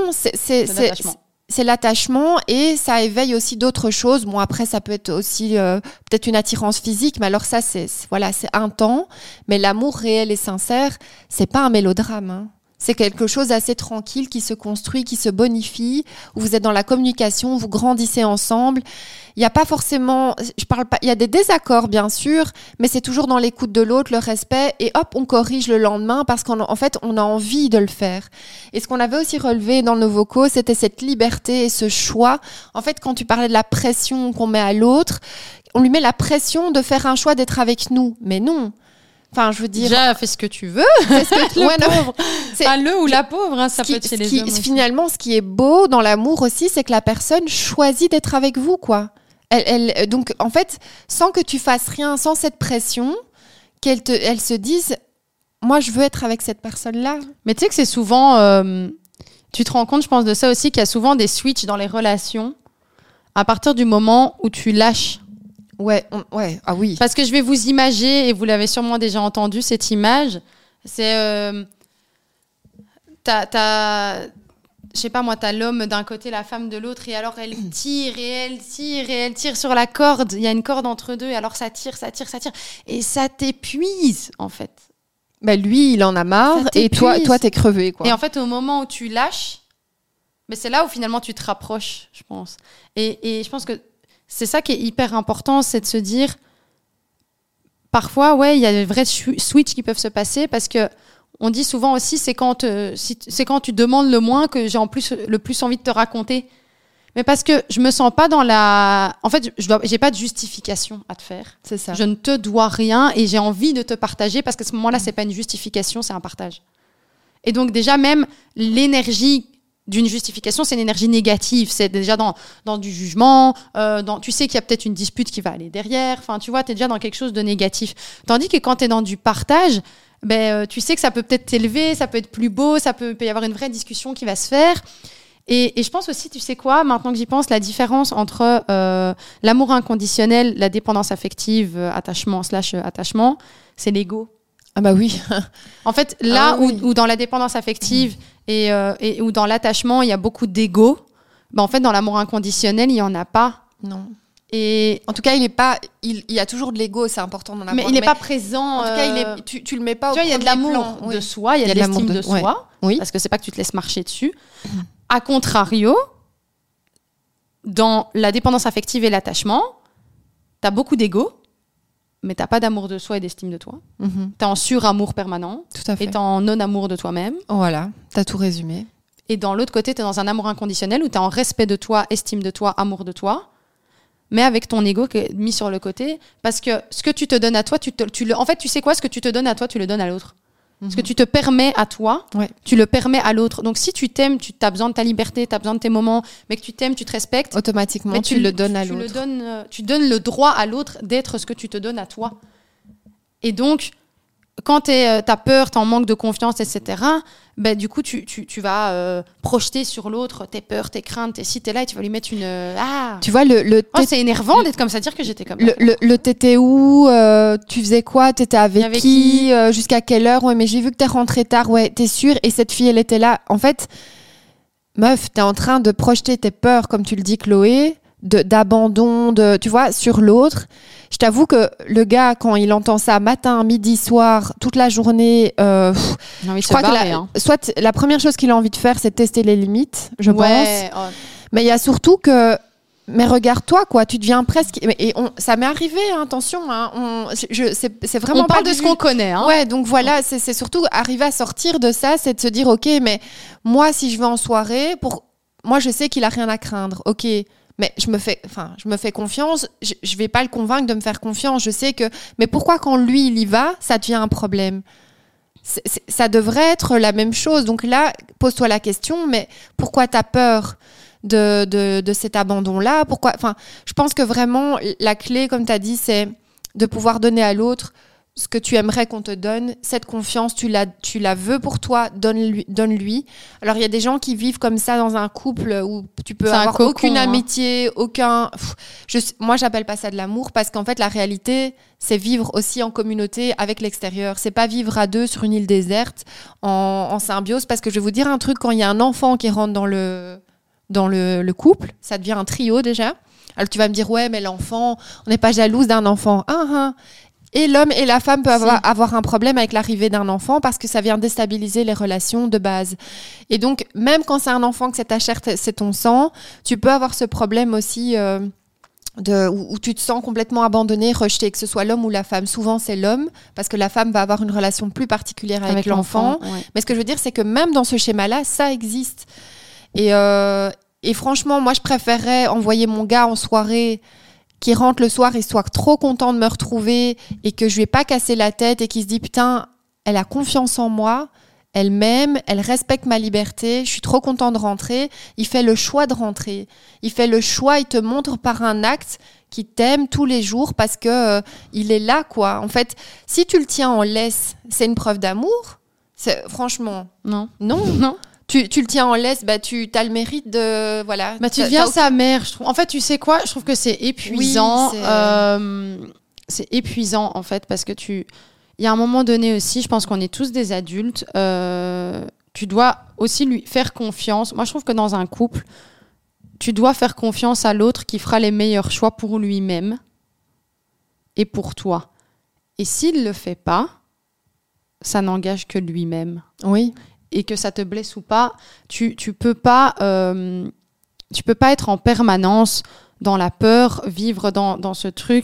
c'est l'attachement et ça éveille aussi d'autres choses. Bon, après, ça peut être aussi peut-être une attirance physique, mais alors ça, c'est un temps. Mais l'amour réel et sincère, c'est pas un mélodrame, hein. C'est quelque chose d'assez tranquille qui se construit, qui se bonifie, où vous êtes dans la communication, vous grandissez ensemble. Il n'y a pas forcément, il y a des désaccords bien sûr, mais c'est toujours dans l'écoute de l'autre, le respect, et hop, on corrige le lendemain parce qu'en fait, on a envie de le faire. Et ce qu'on avait aussi relevé dans nos vocaux, c'était cette liberté et ce choix. En fait, quand tu parlais de la pression qu'on met à l'autre, on lui met la pression de faire un choix d'être avec nous. Mais non. Enfin, je veux dire. Déjà, fais ce que tu veux. Pauvre. Pas le ou la pauvre, hein, ça peut être chez les hommes. Finalement, ce qui est beau dans l'amour aussi, c'est que la personne choisit d'être avec vous, quoi. Donc, en fait, sans que tu fasses rien, sans cette pression, elle se dise, moi, je veux être avec cette personne-là. Mais tu sais que c'est souvent, tu te rends compte, je pense, de ça aussi, qu'il y a souvent des switches dans les relations à partir du moment où tu lâches. Ouais, ah oui. Parce que je vais vous imager, et vous l'avez sûrement déjà entendu, cette image. C'est... je sais pas moi, t'as l'homme d'un côté, la femme de l'autre, et alors elle tire, et elle tire, et elle tire sur la corde. Il y a une corde entre deux, et alors ça tire. Et ça t'épuise, en fait. Bah lui, il en a marre et toi, t'es crevé, quoi. Et en fait, au moment où tu lâches, mais c'est là où finalement tu te rapproches, je pense. Et je pense que c'est ça qui est hyper important, c'est de se dire, parfois, ouais, il y a des vrais switches qui peuvent se passer parce que on dit souvent aussi, c'est quand tu demandes le moins que j'ai le plus envie de te raconter. Mais parce que je me sens pas dans la... En fait, j'ai pas de justification à te faire. C'est ça. Je ne te dois rien et j'ai envie de te partager parce qu'à ce moment-là, c'est pas une justification, c'est un partage. Et donc déjà, même l'énergie d'une justification, c'est une énergie négative. C'est déjà dans du jugement, tu sais qu'il y a peut-être une dispute qui va aller derrière. Enfin, tu vois, tu es déjà dans quelque chose de négatif. Tandis que quand tu es dans du partage, tu sais que ça peut peut-être t'élever, ça peut être plus beau, peut y avoir une vraie discussion qui va se faire. Et je pense aussi, tu sais quoi, maintenant que j'y pense, la différence entre l'amour inconditionnel, la dépendance affective, attachement, c'est l'ego. Ah bah oui. En fait, là où dans la dépendance affective et où dans l'attachement, il y a beaucoup d'ego, en fait, dans l'amour inconditionnel, il n'y en a pas. Non. Et en tout cas, il y a toujours de l'ego, c'est important d'en avoir. Mais il n'est pas présent. En tout cas, tu le mets pas au premier plan. Il y a de l'amour de soi, il y a de l'estime de soi, parce que c'est pas que tu te laisses marcher dessus. A contrario, dans la dépendance affective et l'attachement, t'as beaucoup d'ego, mais t'as pas d'amour de soi et d'estime de toi. T'es en sur-amour permanent. Tout à fait. Et t'es en non-amour de toi-même. Voilà, t'as tout résumé. Et dans l'autre côté, t'es dans un amour inconditionnel où t'es en respect de toi, estime de toi, amour de toi, mais avec ton ego qui est mis sur le côté. Parce que ce que tu te donnes à toi, en fait, tu sais quoi, ce que tu te donnes à toi, tu le donnes à l'autre. Ce que tu te permets à toi, tu le permets à l'autre. Donc, si tu t'aimes, tu as besoin de ta liberté, tu as besoin de tes moments, mais que tu t'aimes, tu te respectes. Automatiquement, tu le donnes à l'autre. Tu donnes le droit à l'autre d'être ce que tu te donnes à toi. Et donc, quand t'as peur, t'es en manque de confiance, etc., du coup, tu vas projeter sur l'autre tes peurs, tes craintes, t'es là et tu vas lui mettre une... Tu vois, c'est énervant d'être comme ça, dire que j'étais comme ça. T'étais où tu faisais quoi? T'étais avec qui jusqu'à quelle heure? Ouais, mais j'ai vu que t'es rentrée tard. Ouais, t'es sûre? Et cette fille, elle était là. En fait, meuf, t'es en train de projeter tes peurs, comme tu le dis, Chloé, d'abandon, tu vois, sur l'autre. Je t'avoue que le gars, quand il entend ça matin, midi, soir, toute la journée, je crois que soit la première chose qu'il a envie de faire, c'est de tester les limites, je pense. Mais il y a surtout que, mais regarde-toi, quoi, tu deviens presque. Et ça m'est arrivé, hein, attention. Hein, c'est vraiment. On parle de ce qu'on connaît. Hein. Ouais, donc voilà, c'est surtout arriver à sortir de ça, c'est de se dire, ok, mais moi, si je vais en soirée, moi, je sais qu'il a rien à craindre. Ok. Mais je me fais confiance, je vais pas le convaincre de me faire confiance, je sais que... Mais pourquoi quand lui, il y va, ça devient un problème? Ça devrait être la même chose. Donc là, pose-toi la question, mais pourquoi t'as peur de cet abandon-là? Pourquoi... Enfin, je pense que vraiment, la clé, comme t'as dit, c'est de pouvoir donner à l'autre ce que tu aimerais qu'on te donne. Cette confiance, tu la veux pour toi, donne-lui. Alors, il y a des gens qui vivent comme ça dans un couple où tu peux avoir aucune amitié, aucun... Moi, j'appelle pas ça de l'amour parce qu'en fait, la réalité, c'est vivre aussi en communauté avec l'extérieur. C'est pas vivre à deux sur une île déserte en symbiose, parce que je vais vous dire un truc, quand il y a un enfant qui rentre dans le couple, ça devient un trio déjà. Alors, tu vas me dire, ouais, mais l'enfant, on n'est pas jalouse d'un enfant. Et l'homme et la femme peuvent avoir un problème avec l'arrivée d'un enfant parce que ça vient déstabiliser les relations de base. Et donc, même quand c'est un enfant, que c'est ta chair, c'est ton sang, tu peux avoir ce problème aussi où tu te sens complètement abandonné, rejeté, que ce soit l'homme ou la femme. Souvent, c'est l'homme, parce que la femme va avoir une relation plus particulière avec l'enfant. Ouais. Mais ce que je veux dire, c'est que même dans ce schéma-là, ça existe. Et franchement, moi, je préférerais envoyer mon gars en soirée, qui rentre le soir et soit trop content de me retrouver et que je lui ai pas cassé la tête et qui se dit putain, elle a confiance en moi, elle m'aime, elle respecte ma liberté, je suis trop content de rentrer. Il fait le choix de rentrer. Il fait le choix, il te montre par un acte qu'il t'aime tous les jours parce que il est là, quoi. En fait, si tu le tiens en laisse, c'est une preuve d'amour? Franchement, non. Tu le tiens en laisse, tu as le mérite de... Voilà. Tu deviens sa mère, je trouve. En fait, tu sais quoi? Je trouve que c'est épuisant. Oui, c'est épuisant, en fait, parce que il y a un moment donné aussi, je pense qu'on est tous des adultes. Tu dois aussi lui faire confiance. Moi, je trouve que dans un couple, tu dois faire confiance à l'autre qui fera les meilleurs choix pour lui-même et pour toi. Et s'il ne le fait pas, ça n'engage que lui-même. Oui. Et que ça te blesse ou pas, tu peux pas être en permanence dans la peur, vivre dans ce truc.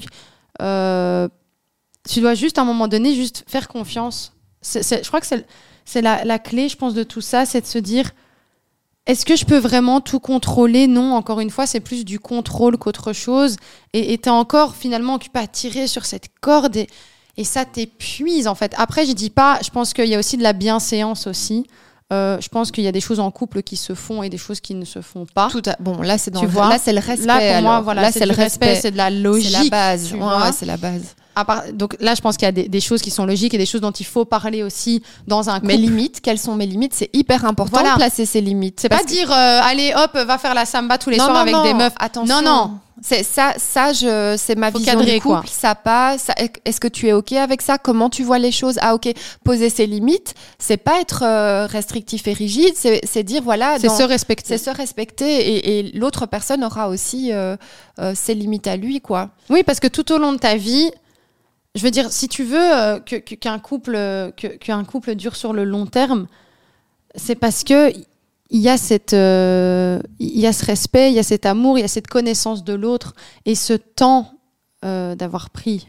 Tu dois juste, à un moment donné, juste faire confiance. Je crois que c'est la clé, je pense, de tout ça, c'est de se dire, est-ce que je peux vraiment tout contrôler ? Non, encore une fois, c'est plus du contrôle qu'autre chose. Et t'es encore, finalement, occupé à tirer sur cette corde et ça t'épuise, en fait. Après, je dis pas, je pense qu'il y a aussi de la bienséance aussi. Je pense qu'il y a des choses en couple qui se font et des choses qui ne se font pas. Bon, là, c'est là, c'est le respect. Là, pour moi, voilà, là, c'est le respect, c'est de la logique. C'est la base. C'est la base. Donc là, je pense qu'il y a des choses qui sont logiques et des choses dont il faut parler aussi dans un couple. Mes limites, quelles sont mes limites ? C'est hyper important de placer ses limites. C'est pas dire, allez, hop, va faire la samba tous les soirs avec des meufs. Attention. Non. C'est ma vision du couple. Quoi. Ça passe. Est-ce que tu es OK avec ça ? Comment tu vois les choses ? Ah, OK. Poser ses limites, c'est pas être restrictif et rigide. C'est dire, voilà. C'est se respecter. C'est se respecter. Et l'autre personne aura aussi ses limites à lui, quoi. Oui, parce que tout au long de ta vie, je veux dire, si tu veux qu'un couple dure sur le long terme, c'est parce que il y a ce respect, il y a cet amour, il y a cette connaissance de l'autre et ce temps d'avoir pris,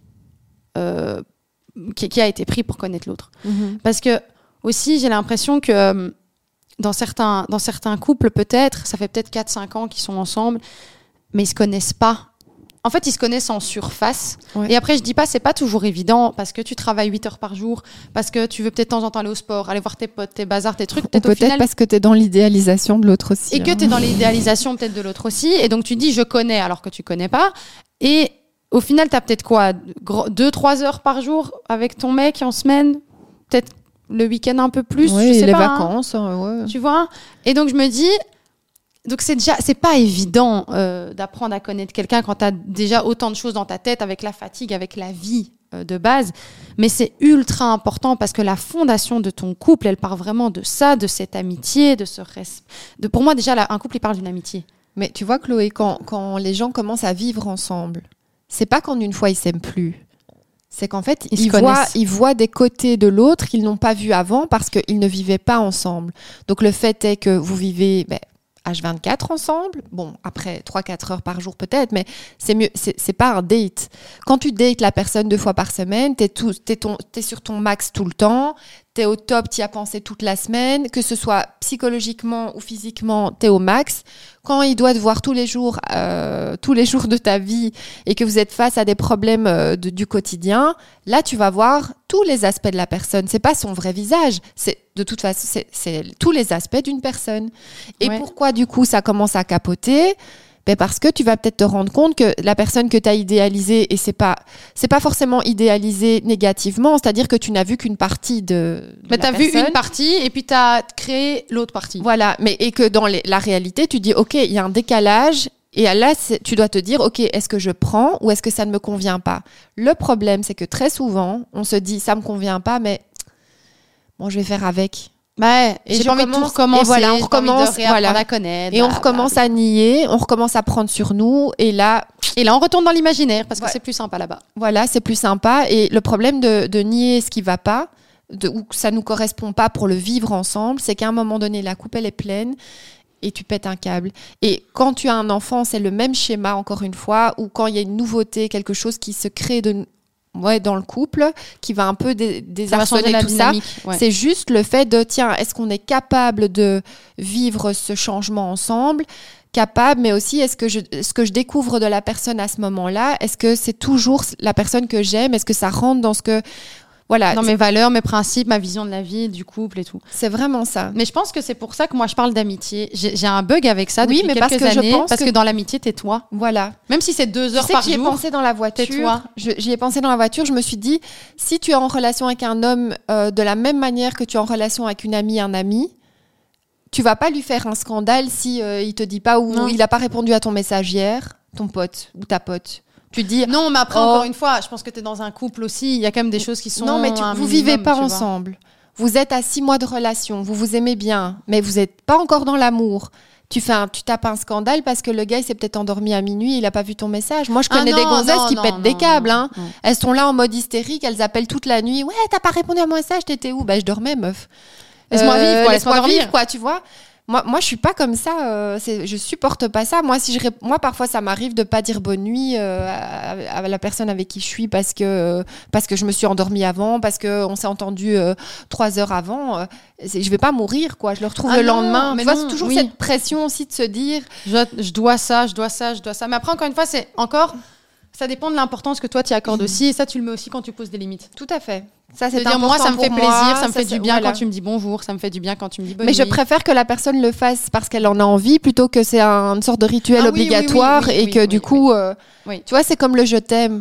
qui a été pris pour connaître l'autre. Mm-hmm. Parce que aussi, j'ai l'impression que dans certains couples, peut-être, ça fait peut-être 4-5 ans qu'ils sont ensemble, mais ils se connaissent pas. En fait, ils se connaissent en surface. Ouais. Et après, je dis pas, c'est pas toujours évident parce que tu travailles 8 heures par jour, parce que tu veux peut-être de temps en temps aller au sport, aller voir tes potes, tes bazars, tes trucs. Peut-être final... parce que tu es dans l'idéalisation de l'autre aussi. Et que tu es dans l'idéalisation peut-être de l'autre aussi. Et donc, tu dis, je connais alors que tu connais pas. Et au final, tu as peut-être quoi 2-3 heures par jour avec ton mec en semaine. Peut-être le week-end un peu plus. Oui, je sais les pas, vacances. Ouais. Tu vois ? Et donc, je me dis... Donc c'est pas évident d'apprendre à connaître quelqu'un quand tu as déjà autant de choses dans ta tête avec la fatigue, avec la vie de base, mais c'est ultra important parce que la fondation de ton couple, elle part vraiment de ça, de cette amitié, de ce respect. Pour moi déjà un couple il parle d'une amitié. Mais tu vois Chloé, quand les gens commencent à vivre ensemble, c'est pas qu'en une fois ils s'aiment plus. C'est qu'en fait, ils voient des côtés de l'autre qu'ils n'ont pas vus avant parce qu'ils ne vivaient pas ensemble. Donc le fait est que vous vivez H24 ensemble, bon, après 3-4 heures par jour peut-être, mais c'est mieux, c'est pas un date. Quand tu dates la personne 2 fois par semaine, t'es sur ton max tout le temps, t'es au top, t'y as pensé toute la semaine, que ce soit psychologiquement ou physiquement, t'es au max. Quand il doit te voir tous les jours de ta vie et que vous êtes face à des problèmes du quotidien, là, tu vas voir tous les aspects de la personne. C'est pas son vrai visage. De toute façon, c'est tous les aspects d'une personne. Et pourquoi, du coup, ça commence à capoter ? Parce que tu vas peut-être te rendre compte que la personne que tu as idéalisée, et c'est pas forcément idéalisé négativement, c'est-à-dire que tu n'as vu qu'une partie de mais tu as vu une partie et puis tu as créé l'autre partie. Voilà, et que dans la réalité, tu dis, OK, il y a un décalage, et là, tu dois te dire, OK, est-ce que je prends ou est-ce que ça ne me convient pas ? Le problème, c'est que très souvent, on se dit, ça me convient pas, mais bon, je vais faire avec. J'ai pas envie de tout recommencer. Et voilà, on recommence à connaître. Et on recommence à nier, on recommence à prendre sur nous. Et là, on retourne dans l'imaginaire parce que c'est plus sympa là-bas. Voilà, c'est plus sympa. Et le problème de nier ce qui va pas, ou que ça nous correspond pas pour le vivre ensemble, c'est qu'à un moment donné, la coupe, elle est pleine et tu pètes un câble. Et quand tu as un enfant, c'est le même schéma, encore une fois, ou quand il y a une nouveauté, quelque chose qui se crée dans le couple, qui va un peu désarçonner tout ça. Ouais. C'est juste le fait de, tiens, est-ce qu'on est capable de vivre ce changement ensemble ? Capable, mais aussi, est-ce que je découvre de la personne à ce moment-là ? Est-ce que c'est toujours la personne que j'aime ? Est-ce que ça rentre dans ce que... Voilà, dans mes valeurs, mes principes, ma vision de la vie, du couple et tout. C'est vraiment ça. Mais je pense que c'est pour ça que moi je parle d'amitié. J'ai un bug avec ça depuis quelques années. Parce que dans l'amitié, t'es toi. Voilà. Même si c'est 2 heures par jour. J'y ai pensé dans la voiture. T'es toi. J'y ai pensé dans la voiture. Je me suis dit, si tu es en relation avec un homme de la même manière que tu es en relation avec une amie, un ami, tu vas pas lui faire un scandale si il te dit pas ou il a pas répondu à ton message hier, ton pote ou ta pote. Tu dis non, mais après encore une fois, je pense que tu es dans un couple aussi, il y a quand même des choses qui sont non, mais vous vivez pas ensemble. Vous êtes à 6 mois de relation, vous vous aimez bien, mais vous n'êtes pas encore dans l'amour. tu tapes un scandale parce que le gars il s'est peut-être endormi à minuit, il a pas vu ton message. Moi je connais des gonzesses qui pètent des câbles. Non. Elles sont là en mode hystérique, elles appellent toute la nuit. Ouais, t'as pas répondu à mon message, t'étais où? Je dormais, meuf. Laisse-moi vivre, quoi, tu vois. Moi, je suis pas comme ça. Je supporte pas ça. Moi, parfois, ça m'arrive de pas dire bonne nuit à la personne avec qui je suis parce que je me suis endormie avant, parce que on s'est entendu 3 heures avant. Je vais pas mourir, quoi. Je le retrouve le lendemain. Mais c'est toujours cette pression aussi de se dire, je dois ça. Mais après, encore une fois, ça dépend de l'importance que toi tu accordes aussi. Et ça, tu le mets aussi quand tu poses des limites. Tout à fait. Ça, c'est important. Moi, ça me fait plaisir, ça me fait du bien voilà. Quand tu me dis bonjour, ça me fait du bien quand tu me dis bonne nuit. Mais je préfère que la personne le fasse parce qu'elle en a envie plutôt que c'est une sorte de rituel obligatoire et que du coup, tu vois, c'est comme le je t'aime.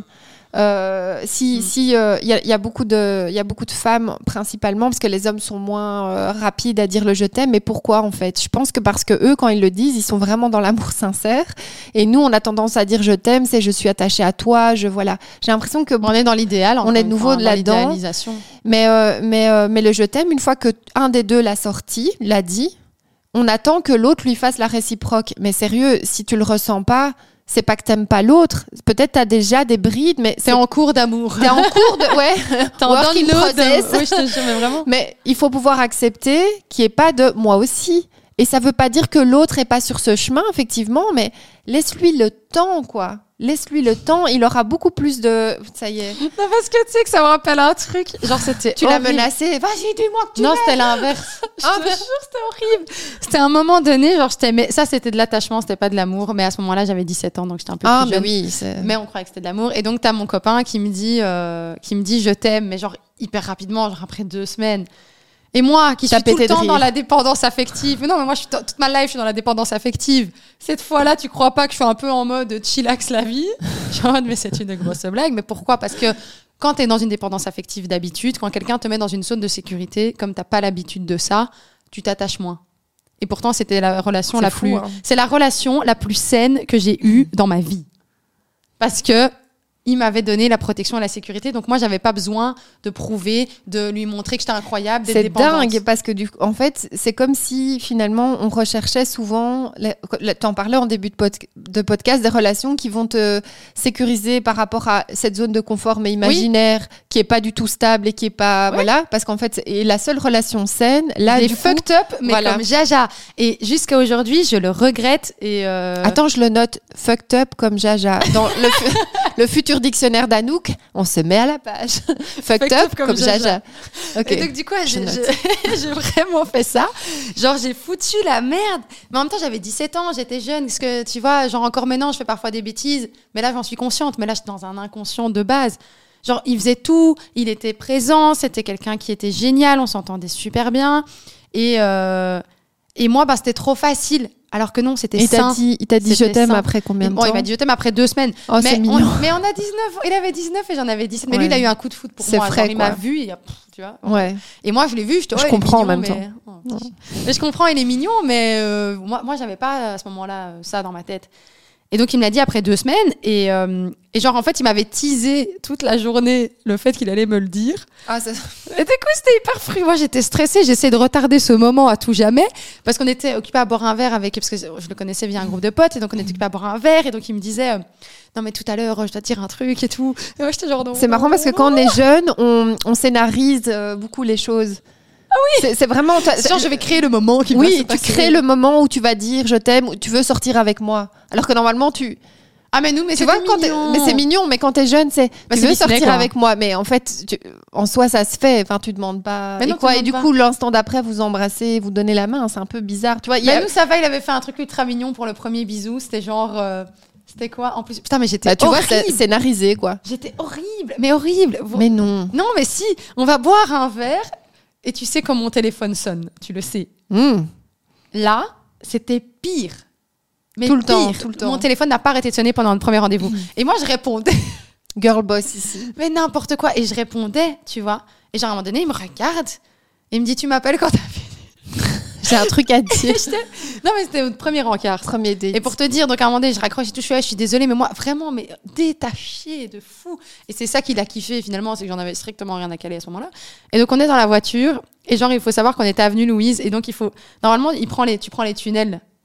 Il y a beaucoup de femmes principalement parce que les hommes sont moins rapides à dire le je t'aime. Mais pourquoi en fait? Je pense que parce que eux, quand ils le disent, ils sont vraiment dans l'amour sincère. Et nous, on a tendance à dire je t'aime, c'est je suis attachée à toi. Voilà. J'ai l'impression que on est dans l'idéal. On est de nouveau là-dedans. Mais le je t'aime, une fois que un des deux l'a sorti, l'a dit, on attend que l'autre lui fasse la réciproque. Mais sérieux, si tu le ressens pas. C'est pas que t'aimes pas l'autre. Peut-être t'as déjà des brides, mais t'es en cours d'amour. T'es en cours de, ouais. T'es en download. Oui, je te jure, mais vraiment. Mais il faut pouvoir accepter qu'il n'y ait pas de moi aussi. Et ça veut pas dire que l'autre est pas sur ce chemin, effectivement, mais laisse-lui le temps, quoi. Laisse-lui le temps, il aura beaucoup plus de... Ça y est. Non, parce que tu sais que ça me rappelle un truc. Genre, c'était tu l'as menacé. Vas-y, dis-moi que tu Non, c'était l'inverse. Je te jure, c'était horrible. C'était à un moment donné, genre, mais ça, c'était de l'attachement, c'était pas de l'amour. Mais à ce moment-là, j'avais 17 ans, donc j'étais un peu plus jeune. Oui, mais on croyait que c'était de l'amour. Et donc, t'as mon copain qui me dit je t'aime, mais genre, hyper rapidement, genre après 2 semaines. Et moi, qui suis tout le temps dans la dépendance affective. Mais non, mais moi, toute ma life, je suis dans la dépendance affective. Cette fois-là, tu crois pas que je suis un peu en mode chillax la vie? Je suis en mode, mais c'est une grosse blague. Mais pourquoi? Parce que quand t'es dans une dépendance affective d'habitude, quand quelqu'un te met dans une zone de sécurité, comme t'as pas l'habitude de ça, tu t'attaches moins. Et pourtant, c'était la relation c'est la relation la plus saine que j'ai eue dans ma vie. Parce que il m'avait donné la protection et la sécurité. Donc moi, j'avais pas besoin de prouver, de lui montrer que j'étais incroyable, d'être dépendante. C'est dingue parce que en fait, c'est comme si finalement on recherchait souvent, t'en parlais en début de podcast, des relations qui vont te sécuriser par rapport à cette zone de confort mais imaginaire qui est pas du tout stable et qui est pas voilà, parce qu'en fait, et la seule relation saine, là des fucked up mais comme Jaja. Et jusqu'à aujourd'hui, je le regrette et Attends, je le note, fucked up comme Jaja dans le futur dictionnaire d'Anouk, on se met à la page. Fucked up comme Jaja. Okay. Et donc du coup, j'ai vraiment fait ça. Genre, j'ai foutu la merde. Mais en même temps, j'avais 17 ans, j'étais jeune. Parce que tu vois, genre encore maintenant, je fais parfois des bêtises. Mais là, j'en suis consciente. Mais là, je suis dans un inconscient de base. Genre, il faisait tout. Il était présent. C'était quelqu'un qui était génial. On s'entendait super bien. Et moi, c'était trop facile. Alors que non, c'était sain. Il t'a dit je t'aime après combien de temps? Il m'a dit je t'aime après 2 semaines. Oh, c'est mignon. Mais on a 19. Il avait 19 et j'en avais 17. Mais lui, il a eu un coup de foudre pour moi. Frais, il m'a vu. Tu vois. Ouais. Et moi, je l'ai vu. Je comprends en même temps. Mais je comprends, il est mignon. Mais moi, j'avais pas à ce moment-là ça dans ma tête. Et donc, il me l'a dit après 2 semaines. Et genre, en fait, il m'avait teasé toute la journée le fait qu'il allait me le dire. Ah, ça... Et du coup, c'était hyper fru. Moi, j'étais stressée. J'essayais de retarder ce moment à tout jamais. Parce qu'on était occupés à boire un verre parce que je le connaissais via un groupe de potes. Et donc, on était occupés à boire un verre. Et donc, il me disait, non, mais tout à l'heure, je dois te dire un truc et tout. Et moi, j'étais genre, non. C'est marrant parce que quand on est jeune, on scénarise beaucoup les choses. Ah oui. C'est vraiment genre je vais créer le moment qui va se passer. Tu crées le moment où tu vas dire je t'aime, où tu veux sortir avec moi. Alors que normalement mais nous mais tu vois mais c'est mignon, mais quand t'es jeune tu veux sortir avec moi, mais en fait en soi ça se fait, enfin tu demandes pas et du coup l'instant d'après vous embrassez, vous donnez la main, c'est un peu bizarre, tu vois. Nous ça va, il avait fait un truc ultra mignon pour le premier bisou, c'était genre c'était quoi en plus? Putain, mais j'étais tu horrible. vois, c'est scénarisé quoi. J'étais horrible, mais horrible. Mais non mais si, on va boire un verre. Et tu sais quand mon téléphone sonne, tu le sais. Là, c'était pire. Mais tout le temps. Mon téléphone n'a pas arrêté de sonner pendant le premier rendez-vous. Et moi, je répondais. Girl boss ici. Mais n'importe quoi. Et je répondais, tu vois. Et genre, à un moment donné, il me regarde. Et il me dit, tu m'appelles quand t'as fini. J'ai un truc à te dire. Non, mais c'était au premier encart. Premier date. Et pour te dire, donc à un moment donné, je raccroche et tout, je suis désolée, mais moi, vraiment, mais détachée de fou. Et c'est ça qu'il a kiffé finalement, c'est que j'en avais strictement rien à caler à ce moment-là. Et donc, on est dans la voiture. Et genre, il faut savoir qu'on était avenue Louise. Et donc, normalement, tu prends les tunnels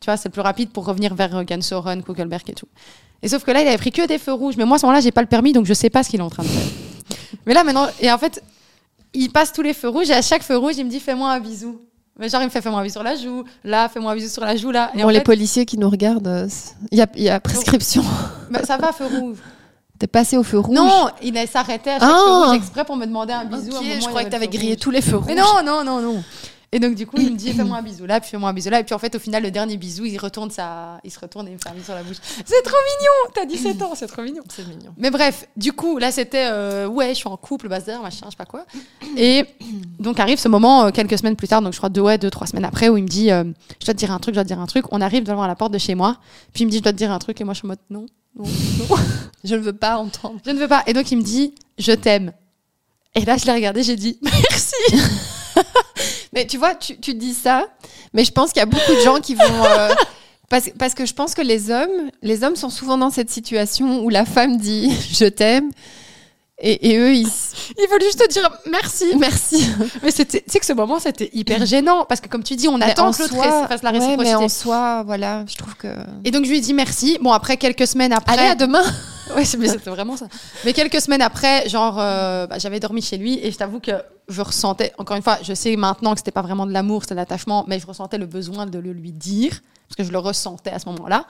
Tu vois, c'est le plus rapide pour revenir vers Gansoren, Kugelberg et tout. Et sauf que là, il avait pris que des feux rouges. Mais moi, à ce moment-là, j'ai pas le permis, donc je sais pas ce qu'il est en train de faire. Mais là, maintenant, et en fait, il passe tous les feux rouges et à chaque feu rouge, il me dit fais-moi un bisou. Mais genre, il me fait fais-moi un bisou sur la joue, là, fais-moi un bisou sur la joue, là. Et bon, les policiers qui nous regardent, il y a prescription. Bah, ça va, feu rouge. T'es passé au feu rouge? Non, il s'arrêtait à chaque feu rouge exprès pour me demander un bisou. Okay, je croyais que t'avais grillé tous les feux rouges. Mais non. Et donc, du coup, il me dit fais-moi un bisou là, puis fais-moi un bisou là. Et puis, en fait, au final, le dernier bisou, il se retourne et il me fait un bisou sur la bouche. C'est trop mignon. T'as 17 ans, c'est trop mignon. C'est mignon. Mais bref, du coup, là, c'était ouais, je suis en couple, bazar, machin, je sais pas quoi. Et donc, arrive ce moment quelques semaines plus tard, donc je crois 2-3 semaines après, où il me dit je dois te dire un truc. On arrive devant la porte de chez moi. Puis il me dit je dois te dire un truc. Et moi, je suis en mode non. Je ne veux pas entendre. Je ne veux pas. Et donc, il me dit je t'aime. Et là, je l'ai regardé, j'ai dit merci. Mais tu vois, tu dis ça, mais je pense qu'il y a beaucoup de gens qui vont... parce que je pense que les hommes sont souvent dans cette situation où la femme dit « je t'aime » et eux, ils veulent juste te dire « merci ». Merci. Mais tu sais que ce moment, c'était hyper gênant parce que comme tu dis, on attend que l'autre fasse la réciprocité. Mais en soi, voilà, je trouve que... Et donc, je lui ai dit merci. Bon, après, quelques semaines après... Allez, à demain. Ouais, mais c'était vraiment ça. Mais quelques semaines après, genre, j'avais dormi chez lui et je t'avoue que je ressentais, encore une fois, je sais maintenant que c'était pas vraiment de l'amour, c'était de l'attachement, mais je ressentais le besoin de le lui dire parce que je le ressentais à ce moment-là.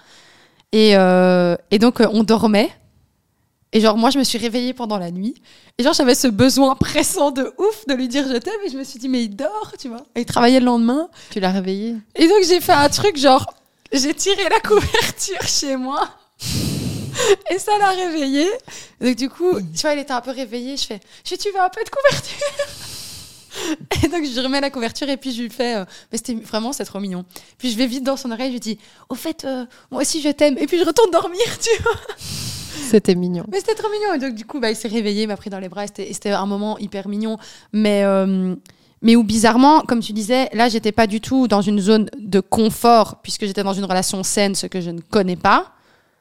Et donc, on dormait. Et genre, moi, je me suis réveillée pendant la nuit. Et genre, j'avais ce besoin pressant de ouf de lui dire je t'aime. Et je me suis dit, mais il dort, tu vois. Et il travaillait le lendemain. Tu l'as réveillé. Et donc, j'ai fait un truc genre, j'ai tiré la couverture chez moi. Et ça l'a réveillé. Donc du coup, tu vois, il était un peu réveillé. Je fais, tu veux un peu de couverture? Et donc je lui remets la couverture et puis je lui fais, mais c'est trop mignon. Puis je vais vite dans son oreille, je lui dis, au fait, moi aussi je t'aime. Et puis je retourne dormir, tu vois. C'était mignon. Mais c'était trop mignon. Et donc du coup, il s'est réveillé, il m'a pris dans les bras. Et c'était un moment hyper mignon. Mais où bizarrement, comme tu disais, là, j'étais pas du tout dans une zone de confort puisque j'étais dans une relation saine, ce que je ne connais pas.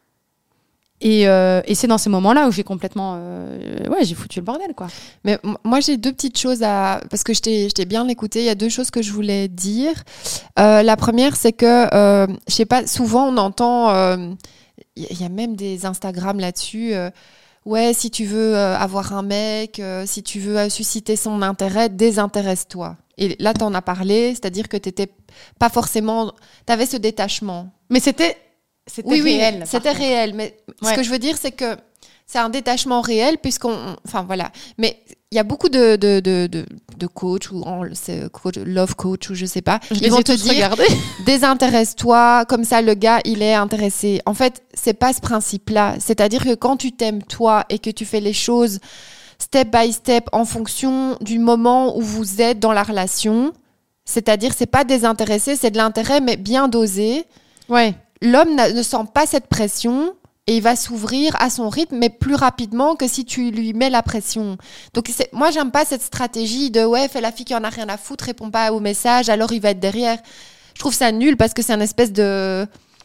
Et c'est dans ces moments-là où j'ai complètement... j'ai foutu le bordel, quoi. Mais moi, j'ai deux petites choses à... Parce que je t'ai bien écouté, il y a deux choses que je voulais dire. La première, c'est que, je sais pas, souvent on entend... Il y a même des Instagram là-dessus. Ouais, si tu veux avoir un mec, si tu veux susciter son intérêt, désintéresse-toi. Et là, t'en as parlé, c'est-à-dire que t'étais pas forcément... T'avais ce détachement. Mais c'était réel. Oui, c'était réel. Mais ce que je veux dire, c'est que c'est un détachement réel enfin voilà. Mais il y a beaucoup de coachs ou love coach ou je sais pas. Ils vont te dire désintéresse-toi, comme ça le gars il est intéressé. En fait, c'est pas ce principe-là. C'est-à-dire que quand tu t'aimes toi et que tu fais les choses step by step en fonction du moment où vous êtes dans la relation, c'est-à-dire c'est pas désintéressé, c'est de l'intérêt mais bien dosé. Ouais. L'homme ne sent pas cette pression et il va s'ouvrir à son rythme, mais plus rapidement que si tu lui mets la pression. Donc, moi, j'aime pas cette stratégie de « ouais, fais la fille qui en a rien à foutre, réponds pas aux messages, alors il va être derrière ». Je trouve ça nul parce que c'est une espèce de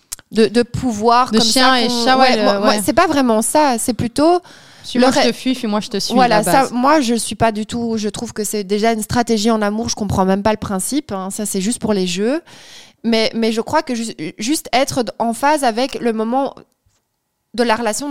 pouvoir de comme chien ça. Et chat, ouais. C'est pas vraiment ça, c'est plutôt... Suis-moi, je te fuis, fuis-moi, je te suis. Voilà, ça, moi, je suis pas du tout... Je trouve que c'est déjà une stratégie en amour, je comprends même pas le principe. Hein, ça, c'est juste pour les jeux. Mais je crois que juste être en phase avec le moment de la relation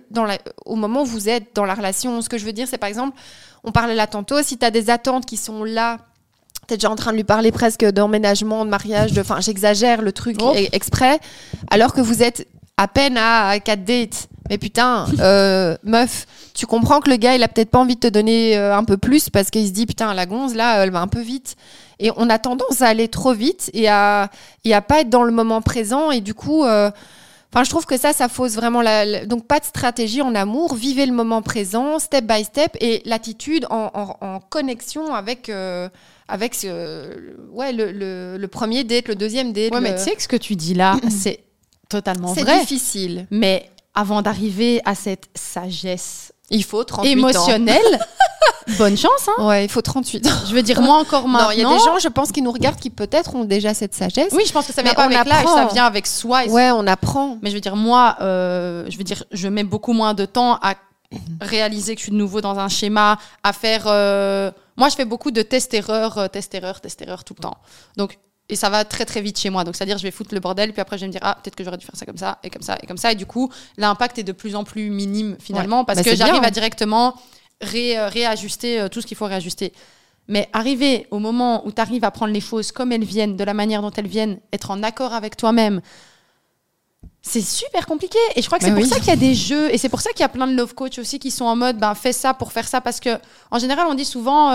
au moment où vous êtes dans la relation. Ce que je veux dire, c'est par exemple, on parlait là tantôt, si tu as des attentes qui sont là, tu es déjà en train de lui parler presque d'emménagement, de mariage, enfin j'exagère le truc exprès, alors que vous êtes à peine à 4 dates. Mais putain, meuf, tu comprends que le gars, il a peut-être pas envie de te donner un peu plus parce qu'il se dit, putain, la gonze, là, elle va un peu vite. Et on a tendance à aller trop vite et à pas être dans le moment présent. Et du coup, je trouve que ça fausse vraiment donc pas de stratégie en amour. Vivez le moment présent, step by step, et l'attitude en connexion avec le premier date, le deuxième date. Ouais, mais tu sais que ce que tu dis là, c'est totalement vrai. C'est difficile. Mais avant d'arriver à cette sagesse, il faut 38 émotionnelle. Bonne chance, hein. Ouais, il faut 38 ans. Je veux dire, moi encore maintenant. Non, il y a des gens, je pense, qui nous regardent qui peut-être ont déjà cette sagesse. Oui, je pense que ça vient pas avec l'âge, ça vient avec soi. Ouais, on apprend. Mais je veux dire, moi, je mets beaucoup moins de temps à réaliser que je suis de nouveau dans un schéma, à faire... Moi, je fais beaucoup de test-erreur tout le temps. Donc, Et ça va très très vite chez moi. Donc c'est-à-dire je vais foutre le bordel, puis après je vais me dire peut-être que j'aurais dû faire ça comme ça et comme ça et comme ça. Et du coup l'impact est de plus en plus minime finalement parce que j'arrive à directement réajuster tout ce qu'il faut réajuster. Mais arriver au moment où tu arrives à prendre les choses comme elles viennent, de la manière dont elles viennent, être en accord avec toi-même, c'est super compliqué. Et je crois que c'est pour ça qu'il y a des jeux et c'est pour ça qu'il y a plein de love coach aussi qui sont en mode fais ça pour faire ça, parce que en général on dit souvent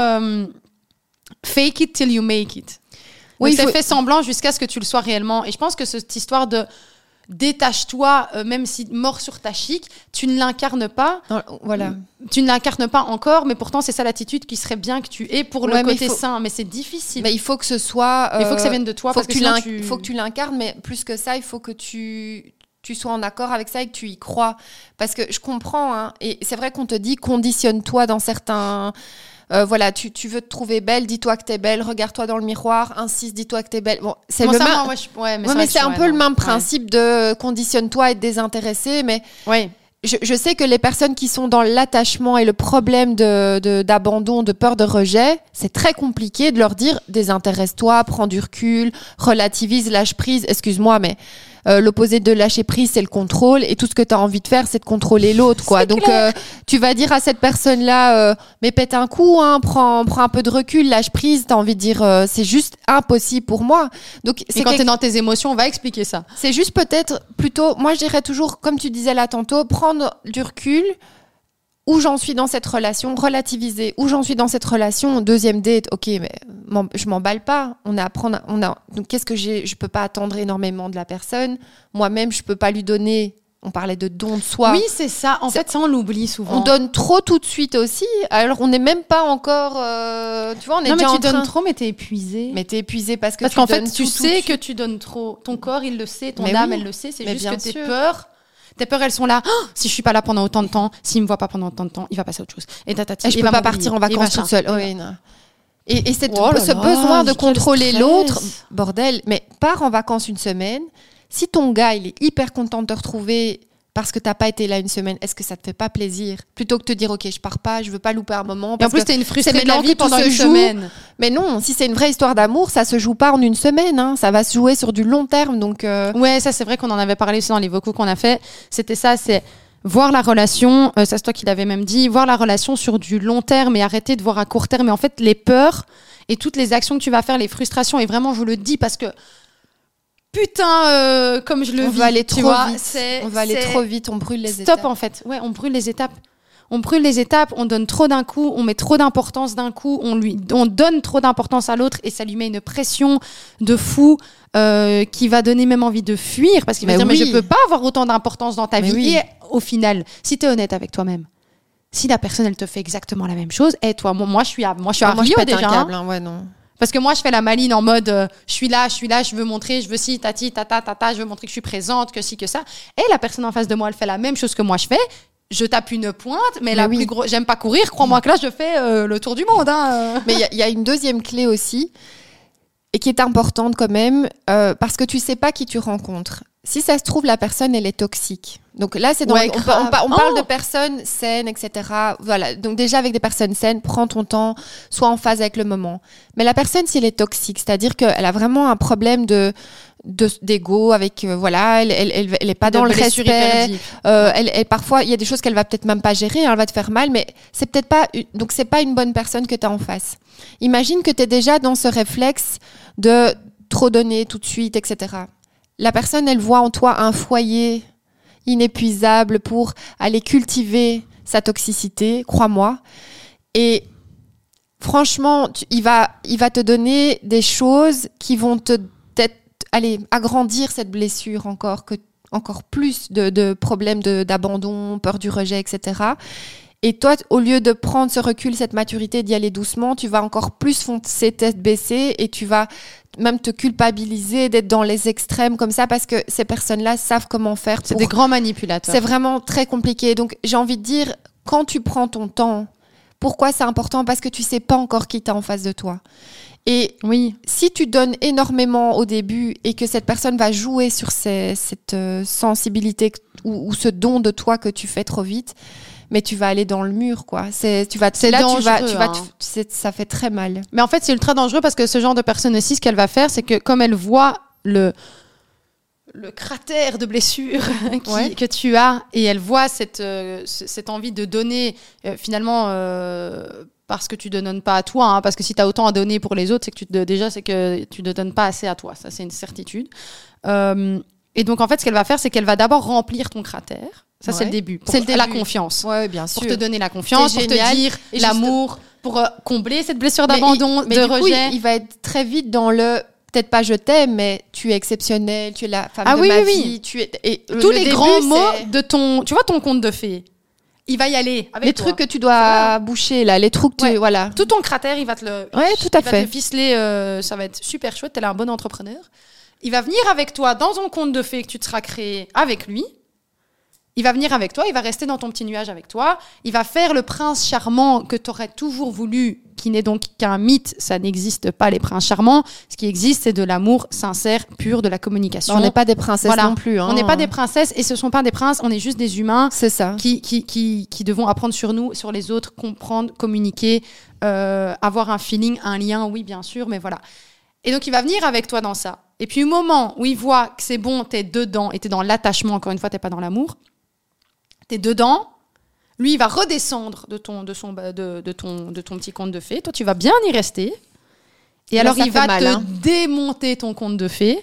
fake it till you make it. Oui, c'est fait semblant jusqu'à ce que tu le sois réellement. Et je pense que cette histoire de détache-toi, même si mort sur ta chic, tu ne l'incarnes pas. Non, voilà. Tu ne l'incarnes pas encore, mais pourtant c'est ça l'attitude qui serait bien que tu aies pour le côté sain. Mais c'est difficile. Mais il faut que ce soit. Il faut que ça vienne de toi. Il faut que tu l'incarnes, mais plus que ça, il faut que tu sois en accord avec ça et que tu y crois. Parce que je comprends, et c'est vrai qu'on te dit conditionne-toi dans certains. Voilà, tu veux te trouver belle, dis-toi que t'es belle, regarde-toi dans le miroir, insiste, dis-toi que t'es belle. Bon, c'est le même. Mais c'est un peu le même principe de conditionne-toi à être désintéressé, mais je sais que les personnes qui sont dans l'attachement et le problème d'abandon, de peur de rejet, c'est très compliqué de leur dire désintéresse-toi, prends du recul, relativise, lâche prise. Excuse-moi, mais l'opposé de lâcher prise, c'est le contrôle, et tout ce que tu as envie de faire, c'est de contrôler l'autre, quoi. Donc tu vas dire à cette personne-là mais pète un coup, prends un peu de recul, lâche prise. Tu as envie de dire c'est juste impossible pour moi. Donc c'est quand tu es dans tes émotions, on va expliquer ça. C'est juste peut-être plutôt, moi je dirais toujours, comme tu disais là tantôt, prendre du recul. Où j'en suis dans cette relation, relativiser. Où j'en suis dans cette relation, deuxième date, ok, mais je m'emballe pas. Donc qu'est-ce que je peux pas attendre énormément de la personne. Moi-même, je peux pas lui donner. On parlait de don de soi. Oui, c'est ça. En fait, ça, on l'oublie souvent. On donne trop tout de suite aussi. Alors, on n'est même pas encore. Tu vois, on est déjà en train. Non, mais tu donnes trop, mais t'es épuisé. Mais t'es épuisé parce qu'en fait, tu sais que tu donnes trop. Ton corps, il le sait. Ton âme, elle le sait. C'est juste que tes peurs. Tes peurs, elles sont là. Oh, si je suis pas là pendant autant de temps, s'il me voit pas pendant autant de temps, il va passer à autre chose. Et je peux pas partir en vacances toute seule. Oui, non. Et ce besoin de contrôler l'autre, bordel. Mais pars en vacances une semaine. Si ton gars, il est hyper content de te retrouver parce que t'as pas été là une semaine, est-ce que ça te fait pas plaisir? Plutôt que de te dire, ok, je pars pas, je veux pas louper un moment. Parce et en plus, t'es une frustrée de la vie pendant une semaine. Mais non, si c'est une vraie histoire d'amour, ça se joue pas en une semaine. Ça va se jouer sur du long terme. Donc ouais, ça c'est vrai qu'on en avait parlé aussi dans les vocaux qu'on a fait. C'était ça, c'est voir la relation, ça c'est toi qui l'avais même dit, voir la relation sur du long terme et arrêter de voir à court terme. Et en fait, les peurs et toutes les actions que tu vas faire, les frustrations, et vraiment, je vous le dis parce que putain, comme je le vis, on va aller trop vite, on brûle les étapes. Stop, en fait. Ouais, on brûle les étapes. On brûle les étapes, on donne trop d'un coup, on met trop d'importance d'un coup, on donne trop d'importance à l'autre et ça lui met une pression de fou qui va donner même envie de fuir parce qu'il va dire mais je peux pas avoir autant d'importance dans ta vie. Oui. Et au final, si tu es honnête avec toi-même, si la personne elle te fait exactement la même chose, et toi, moi je suis à Rio déjà. Un câble, ouais, non. Parce que moi, je fais la maline en mode je suis là, je veux montrer, je veux ci, tati, tata, je veux montrer que je suis présente, que ci, que ça. Et la personne en face de moi, elle fait la même chose que moi je fais. Je tape une pointe, mais plus gros, j'aime pas courir. Crois-moi que là, je fais le tour du monde. Mais il y a une deuxième clé aussi, et qui est importante quand même, parce que tu sais pas qui tu rencontres. Si ça se trouve, la personne, elle est toxique. Donc là, c'est on parle de personnes saines, etc. Voilà. Donc déjà, avec des personnes saines, prends ton temps, sois en phase avec le moment. Mais la personne, si elle est toxique, c'est-à-dire qu'elle a vraiment un problème d'ego, avec elle est pas dans le respect. Elle parfois, il y a des choses qu'elle va peut-être même pas gérer, elle va te faire mal, mais c'est peut-être pas. Donc c'est pas une bonne personne que tu as en face. Imagine que tu es déjà dans ce réflexe de trop donner tout de suite, etc. La personne, elle voit en toi un foyer inépuisable pour aller cultiver sa toxicité, crois-moi. Et franchement, il va te donner des choses qui vont agrandir cette blessure encore plus de problèmes d'abandon, peur du rejet, etc. Et toi, au lieu de prendre ce recul, cette maturité, d'y aller doucement, tu vas encore plus foncer tête baissée et tu vas même te culpabiliser d'être dans les extrêmes comme ça parce que ces personnes-là savent comment faire. C'est des grands manipulateurs. C'est vraiment très compliqué. Donc, j'ai envie de dire, quand tu prends ton temps, pourquoi c'est important? Parce que tu sais pas encore qui t'as en face de toi. Et si tu donnes énormément au début et que cette personne va jouer sur cette sensibilité ou ce don de toi que tu fais trop vite, mais tu vas aller dans le mur, quoi. C'est dangereux, ça fait très mal. Mais en fait, c'est ultra dangereux parce que ce genre de personne aussi, ce qu'elle va faire, c'est que comme elle voit le cratère de blessure que tu as, et elle voit cette envie de donner, finalement, parce que tu ne donnes pas à toi, hein, parce que si tu as autant à donner pour les autres, c'est que tu ne donnes pas assez à toi. Ça, c'est une certitude. Et donc, en fait, ce qu'elle va faire, c'est qu'elle va d'abord remplir ton cratère. Ça, c'est le début. Pour la confiance. Ouais, bien sûr. Pour te donner la confiance, pour te dire l'amour, pour combler cette blessure d'abandon, de rejet. Il va être très vite dans le... Peut-être pas je t'aime, mais tu es exceptionnelle, tu es la femme de ma vie. Tous les grands mots de ton... Tu vois ton conte de fées, il va y aller avec les toi. Trucs que tu dois boucher, là, les trucs que voilà. Tout ton cratère, il va te le... Ouais, tout à fait. Il va te ficeler, ça va être super chouette, t'es là un bon entrepreneur. Il va venir avec toi dans ton conte de fées que tu te seras créé avec lui. Il va venir avec toi, il va rester dans ton petit nuage avec toi. Il va faire le prince charmant que tu aurais toujours voulu, qui n'est donc qu'un mythe. Ça n'existe pas, les princes charmants. Ce qui existe, c'est de l'amour sincère, pur, de la communication. On n'est pas des princesses non plus. Hein. On n'est pas des princesses et ce ne sont pas des princes. On est juste des humains. C'est ça. Qui devons apprendre sur nous, sur les autres, comprendre, communiquer, avoir un feeling, un lien, oui, bien sûr, mais voilà. Et donc, il va venir avec toi dans ça. Et puis, au moment où il voit que c'est bon, t'es dedans et t'es dans l'attachement, encore une fois, t'es pas dans l'amour, t'es dedans, lui, il va redescendre de ton petit conte de fées. Toi, tu vas bien y rester. Et alors, il va te démonter ton conte de fées,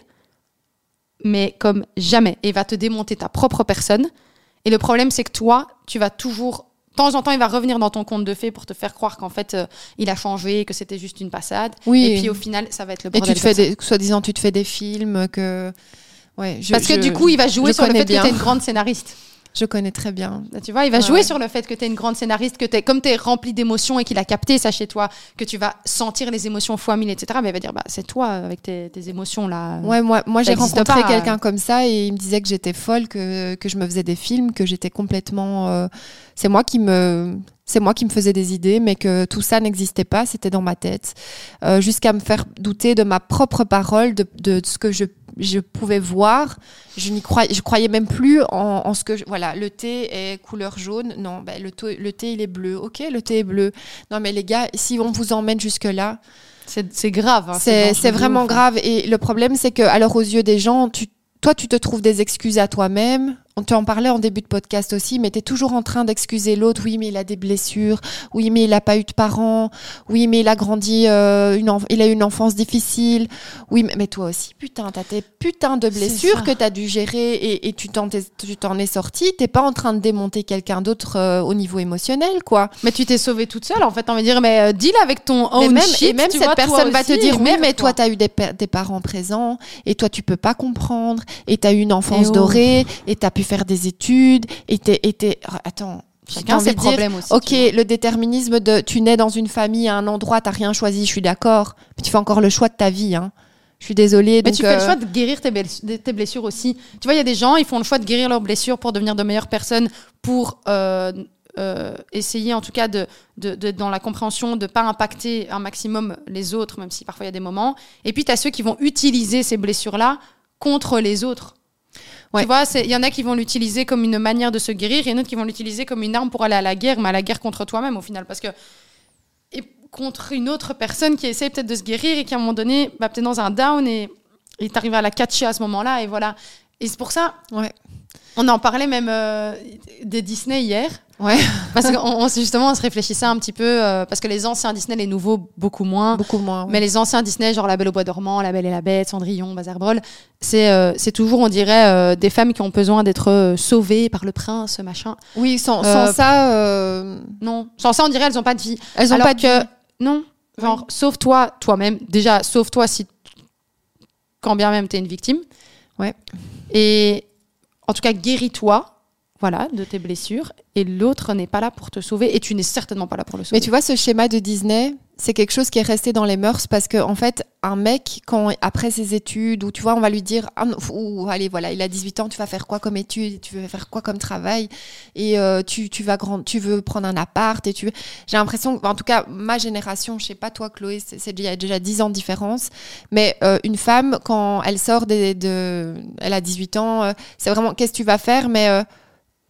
mais comme jamais. Et il va te démonter ta propre personne. Et le problème, c'est que toi, tu vas toujours... De temps en temps, il va revenir dans ton conte de fées pour te faire croire qu'en fait, il a changé, que c'était juste une passade. Oui. Et puis, au final, ça va être le bordel. Et soi-disant, tu te fais des films que... Ouais, parce que du coup, il va jouer sur le fait que tu es une grande scénariste. Je connais très bien. Tu vois, il va jouer sur le fait que tu es une grande scénariste, que comme tu es rempli d'émotions et qu'il a capté ça chez toi, que tu vas sentir les émotions fois 1000, etc. Mais il va dire, c'est toi avec tes émotions là. Ouais, moi j'ai rencontré quelqu'un comme ça et il me disait que j'étais folle, que je me faisais des films, que j'étais complètement... C'est moi qui me faisais des idées, mais que tout ça n'existait pas, c'était dans ma tête. Jusqu'à me faire douter de ma propre parole, de ce que je pouvais voir. Je croyais même plus en ce que... Voilà, le thé est couleur jaune. Non, le thé, il est bleu. Ok, le thé est bleu. Non, mais les gars, si on vous emmène jusque-là... C'est grave. Hein, c'est vraiment grave. Et le problème, c'est que, alors, aux yeux des gens, toi, tu te trouves des excuses à toi-même. On t'en parlait en début de podcast aussi, mais tu es toujours en train d'excuser l'autre. Oui, mais il a des blessures. Oui, mais il n'a pas eu de parents. Oui, mais il a grandi, il a eu une enfance difficile. Oui, mais toi aussi, putain, t'as tes putains de blessures que t'as dû gérer et tu t'en es sortie. T'es pas en train de démonter quelqu'un d'autre au niveau émotionnel, quoi. Mais tu t'es sauvée toute seule, en fait. On va dire, mais deal avec ton own shit. Et même cette personne va te dire, oui, mais toi, t'as eu des parents présents et toi, tu peux pas comprendre et t'as eu une enfance dorée et t'as pu faire des études et attends, chacun ses problèmes aussi. Ok, le déterminisme de tu nais dans une famille à un endroit, t'as rien choisi, je suis d'accord, mais tu fais encore le choix de ta vie, hein. Je suis désolée. Mais tu fais le choix de guérir tes blessures aussi. Tu vois, il y a des gens, ils font le choix de guérir leurs blessures pour devenir de meilleures personnes, pour essayer en tout cas de dans la compréhension de pas impacter un maximum les autres, même si parfois il y a des moments. Et puis tu as ceux qui vont utiliser ces blessures-là contre les autres. Ouais. Tu vois, il y en a qui vont l'utiliser comme une manière de se guérir, et d'autres qui vont l'utiliser comme une arme pour aller à la guerre, mais à la guerre contre toi-même au final, parce que contre une autre personne qui essaie peut-être de se guérir et qui à un moment donné va peut-être dans un down et t'arrives à la catcher à ce moment-là, et voilà. Et c'est pour ça, on en parlait même des Disney hier. Ouais. Parce qu'on justement, on se réfléchissait un petit peu, parce que les anciens Disney, les nouveaux, beaucoup moins. Beaucoup moins. Ouais. Mais les anciens Disney, genre La Belle au Bois dormant, La Belle et la Bête, Cendrillon, Bazar Brol, c'est toujours, on dirait, des femmes qui ont besoin d'être sauvées par le prince, machin. Oui, sans ça... Non. Sans ça, on dirait, elles n'ont pas de vie. Elles n'ont pas de vie. Non. Genre, sauve-toi toi-même. Déjà, sauve-toi quand bien même t'es une victime. Ouais. Et en tout cas, guéris-toi. Voilà, de tes blessures, et l'autre n'est pas là pour te sauver, et tu n'es certainement pas là pour le sauver. Mais tu vois, ce schéma de Disney, c'est quelque chose qui est resté dans les mœurs, parce que en fait, un mec, après ses études, ou tu vois, on va lui dire, allez, voilà, il a 18 ans, tu vas faire quoi comme études, tu veux faire quoi comme travail, et tu veux prendre un appart, et j'ai l'impression, en tout cas, ma génération, je sais pas toi, Chloé, il y a déjà 10 ans de différence, mais une femme, quand elle sort elle a 18 ans, c'est vraiment, qu'est-ce que tu vas faire, mais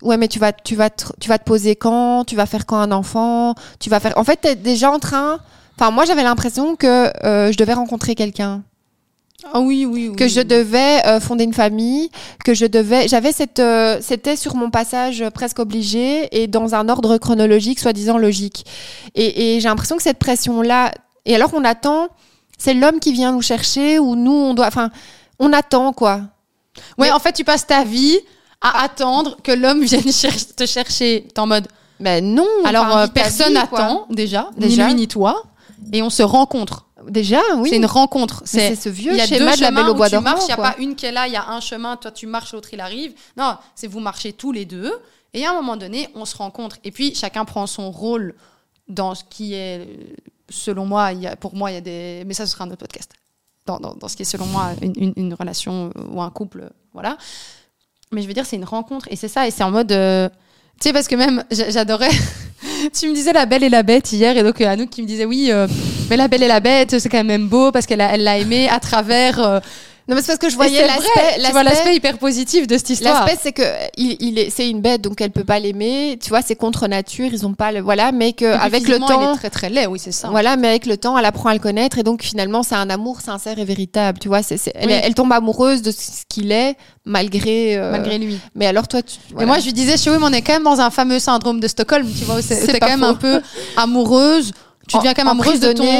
Ouais, mais tu vas te poser quand, tu vas faire quand un enfant, tu vas faire. En fait, t'es déjà en train. Enfin, moi, j'avais l'impression que je devais rencontrer quelqu'un. Ah oui. Que je devais fonder une famille, j'avais c'était sur mon passage presque obligé et dans un ordre chronologique, soi-disant logique. Et j'ai l'impression que cette pression-là. Et alors, on attend. C'est l'homme qui vient nous chercher ou nous, on doit. Enfin, on attend quoi. Ouais, en fait, tu passes ta vie à attendre que l'homme vienne te chercher. T'es en mode. Mais non. Alors, personne n'attend, déjà, ni lui ni toi. Et on se rencontre. Déjà, oui. C'est une rencontre. C'est ce vieux schéma de la Belle au bois dormant. Il n'y a pas une qui est là, il y a un chemin, toi tu marches, l'autre il arrive. Non, c'est vous marchez tous les deux. Et à un moment donné, on se rencontre. Et puis, chacun prend son rôle dans ce qui est, selon moi, pour moi, il y a des... Mais ça, ce sera un autre podcast. Dans ce qui est, selon moi, une relation ou un couple, voilà. Mais je veux dire, c'est une rencontre. Et c'est ça. Et c'est en mode... Tu sais, parce que même, j'adorais... Tu me disais La Belle et la Bête hier, et donc Anouk qui me disait oui, mais La Belle et la Bête, c'est quand même beau parce qu'elle l'a aimé à travers. Non, mais c'est parce que je voyais l'aspect hyper positif de cette histoire. L'aspect, c'est que c'est une bête, donc elle peut pas l'aimer. Tu vois, c'est contre nature, ils ont pas voilà, mais que avec le temps, il est très très laid, oui, c'est ça. Voilà, mais avec le temps, elle apprend à le connaître, et donc finalement, c'est un amour sincère et véritable. Tu vois, elle tombe amoureuse de ce qu'il est, malgré lui. Mais alors toi, Et moi, je lui disais, chez on est quand même dans un fameux syndrome de Stockholm, tu vois, c'est quand même un peu amoureuse. Tu deviens quand même amoureuse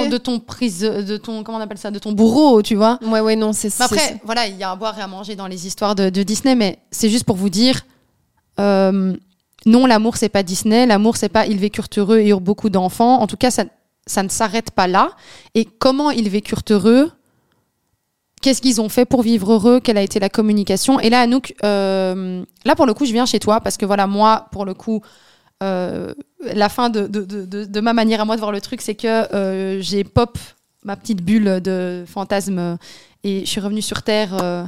de ton comment on appelle ça, de ton bourreau, tu vois. Ouais, non, c'est ça. Après, voilà, il y a à boire et à manger dans les histoires de Disney, mais c'est juste pour vous dire, non, l'amour, c'est pas Disney, l'amour, c'est pas ils vécurent heureux et eurent beaucoup d'enfants. En tout cas, ça ne s'arrête pas là. Et comment ils vécurent heureux? Qu'est-ce qu'ils ont fait pour vivre heureux? Quelle a été la communication? Et là, Anouk, là, pour le coup, je viens chez toi parce que voilà, moi, pour le coup, la fin de ma manière à moi de voir le truc, c'est que j'ai pop ma petite bulle de fantasme et je suis revenue sur Terre.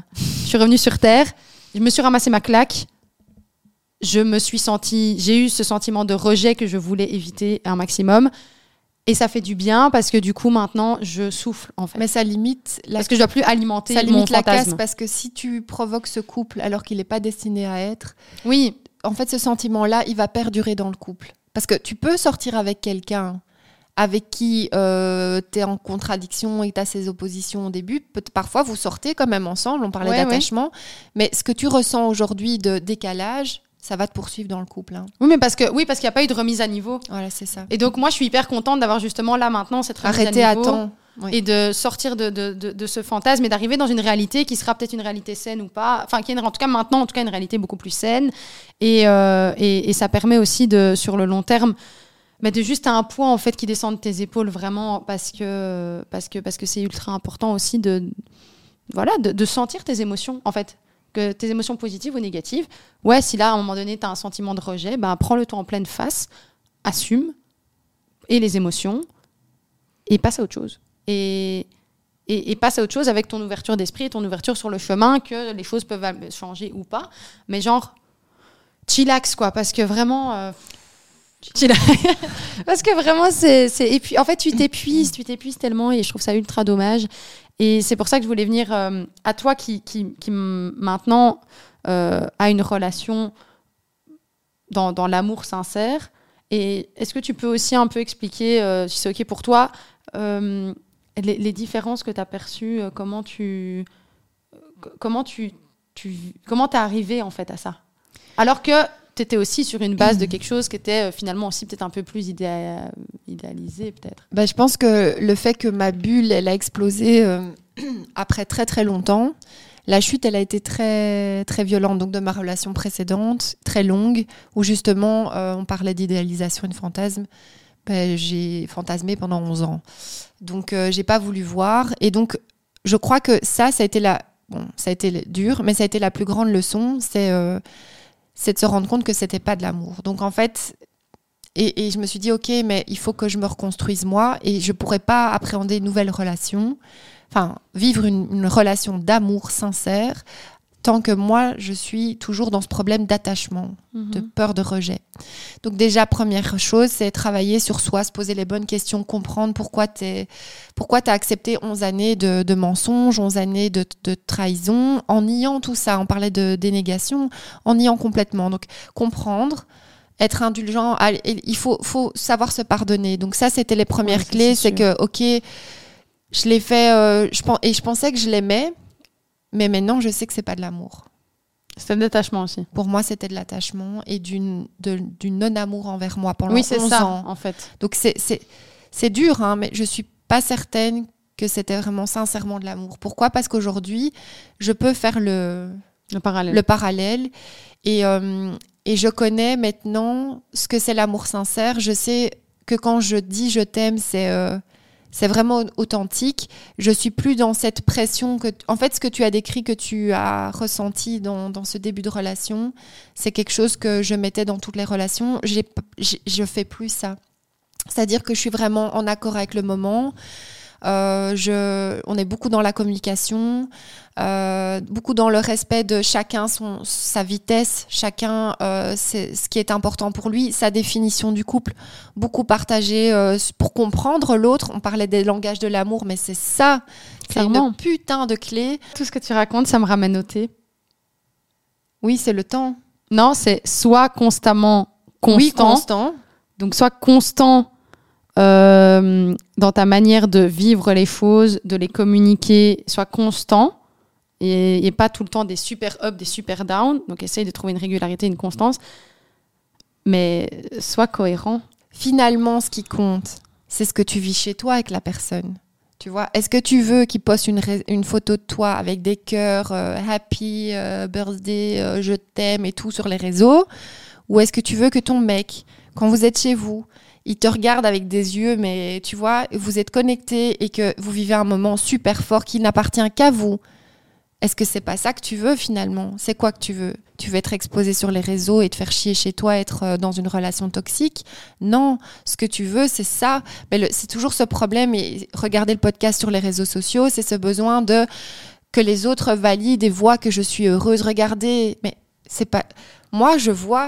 Je me suis ramassé ma claque. J'ai eu ce sentiment de rejet que je voulais éviter un maximum. Et ça fait du bien parce que du coup, maintenant, je souffle, en fait. Mais ça limite... Parce que je dois plus alimenter mon fantasme. La casse, parce que si tu provoques ce couple alors qu'il n'est pas destiné à être... Oui. En fait, ce sentiment-là, il va perdurer dans le couple. Parce que tu peux sortir avec quelqu'un avec qui tu es en contradiction et tu as ses oppositions au début. Parfois, vous sortez quand même ensemble, on parlait d'attachement. Mais ce que tu ressens aujourd'hui de décalage... ça va te poursuivre dans le couple. Hein. Oui, parce qu'il n'y a pas eu de remise à niveau. Voilà, c'est ça. Et donc, moi, je suis hyper contente d'avoir justement là, maintenant, cette remise à niveau. Arrêter à temps. Oui. Et de sortir de ce fantasme et d'arriver dans une réalité qui sera peut-être une réalité saine ou pas. Enfin, qui est en tout cas maintenant, une réalité beaucoup plus saine. Et ça permet aussi, sur le long terme, de juste à un poids, en fait, qui descend de tes épaules, vraiment, parce que c'est ultra important aussi de sentir tes émotions, en fait. Que tes émotions positives ou négatives, si là, à un moment donné, tu as un sentiment de rejet, prends-le toi en pleine face, assume, et les émotions, et passe à autre chose. Et passe à autre chose avec ton ouverture d'esprit et ton ouverture sur le chemin, que les choses peuvent changer ou pas. Mais genre, chillax, quoi, parce que vraiment... parce que vraiment, et puis, en fait, tu t'épuises tellement, et je trouve ça ultra dommage. Et c'est pour ça que je voulais venir à toi qui maintenant a une relation dans l'amour sincère. Et est-ce que tu peux aussi un peu expliquer, si c'est OK pour toi, les différences que tu as perçues, comment t'es arrivé en fait à ça? Alors que tu étais aussi sur une base de quelque chose qui était finalement aussi peut-être un peu plus idéalisé, peut-être. Je pense que le fait que ma bulle, elle a explosé après très très longtemps, la chute, elle a été très très violente, donc de ma relation précédente, très longue, où justement on parlait d'idéalisation et de fantasme. J'ai fantasmé pendant 11 ans. Donc j'ai pas voulu voir. Et donc je crois que ça a été ça a été dur, mais ça a été la plus grande leçon, c'est de se rendre compte que c'était pas de l'amour. Donc en fait, et je me suis dit, ok, mais il faut que je me reconstruise moi, et je pourrais pas appréhender une nouvelle relation, vivre une relation d'amour sincère, tant que moi, je suis toujours dans ce problème d'attachement, de peur de rejet. Donc déjà, première chose, c'est travailler sur soi, se poser les bonnes questions, comprendre pourquoi t'as accepté 11 années de mensonges, 11 années de trahison, en niant tout ça. On parlait de dénégation, en niant complètement. Donc, comprendre, être indulgent, il faut savoir se pardonner. Donc ça, c'était les premières clés. C'est que, ok, je l'ai fait, je pensais que je l'aimais, mais maintenant, je sais que c'est pas de l'amour. C'était de l'attachement aussi. Pour moi, c'était de l'attachement et du non-amour envers moi pendant 11 ans. Oui, c'est ça, en fait. Donc, c'est dur, hein, mais je suis pas certaine que c'était vraiment sincèrement de l'amour. Pourquoi ? Parce qu'aujourd'hui, je peux faire le parallèle et je connais maintenant ce que c'est l'amour sincère. Je sais que quand je dis je t'aime, c'est vraiment authentique. Je suis plus dans cette pression en fait, ce que tu as décrit, que tu as ressenti dans ce début de relation, c'est quelque chose que je mettais dans toutes les relations. Je fais plus ça. C'est-à-dire que je suis vraiment en accord avec le moment. On est beaucoup dans la communication, beaucoup dans le respect de chacun, sa vitesse, chacun c'est ce qui est important pour lui, sa définition du couple, beaucoup partagé pour comprendre l'autre. On parlait des langages de l'amour, mais c'est ça, c'est une putain de clé. Tout ce que tu racontes, ça me ramène au thé. Oui, c'est le temps. Non, c'est soit constamment constant. Oui, constant. Donc soit constant dans ta manière de vivre les choses, de les communiquer, sois constant et pas tout le temps des super up, des super down. Donc essaye de trouver une régularité, une constance, mais sois cohérent. Finalement, ce qui compte, c'est ce que tu vis chez toi avec la personne. Tu vois, est-ce que tu veux qu'il poste une photo de toi avec des cœurs happy birthday, je t'aime et tout sur les réseaux, ou est-ce que tu veux que ton mec, quand vous êtes chez vous, il te regarde avec des yeux, mais tu vois, vous êtes connectés et que vous vivez un moment super fort qui n'appartient qu'à vous. Est-ce que c'est pas ça que tu veux finalement ? C'est quoi que tu veux ? Tu veux être exposé sur les réseaux et te faire chier chez toi, être dans une relation toxique ? Non, ce que tu veux, c'est ça. Mais c'est toujours ce problème, et regardez le podcast sur les réseaux sociaux, c'est ce besoin que les autres valident et voient que je suis heureuse. Regardez, mais c'est pas... Moi, je vois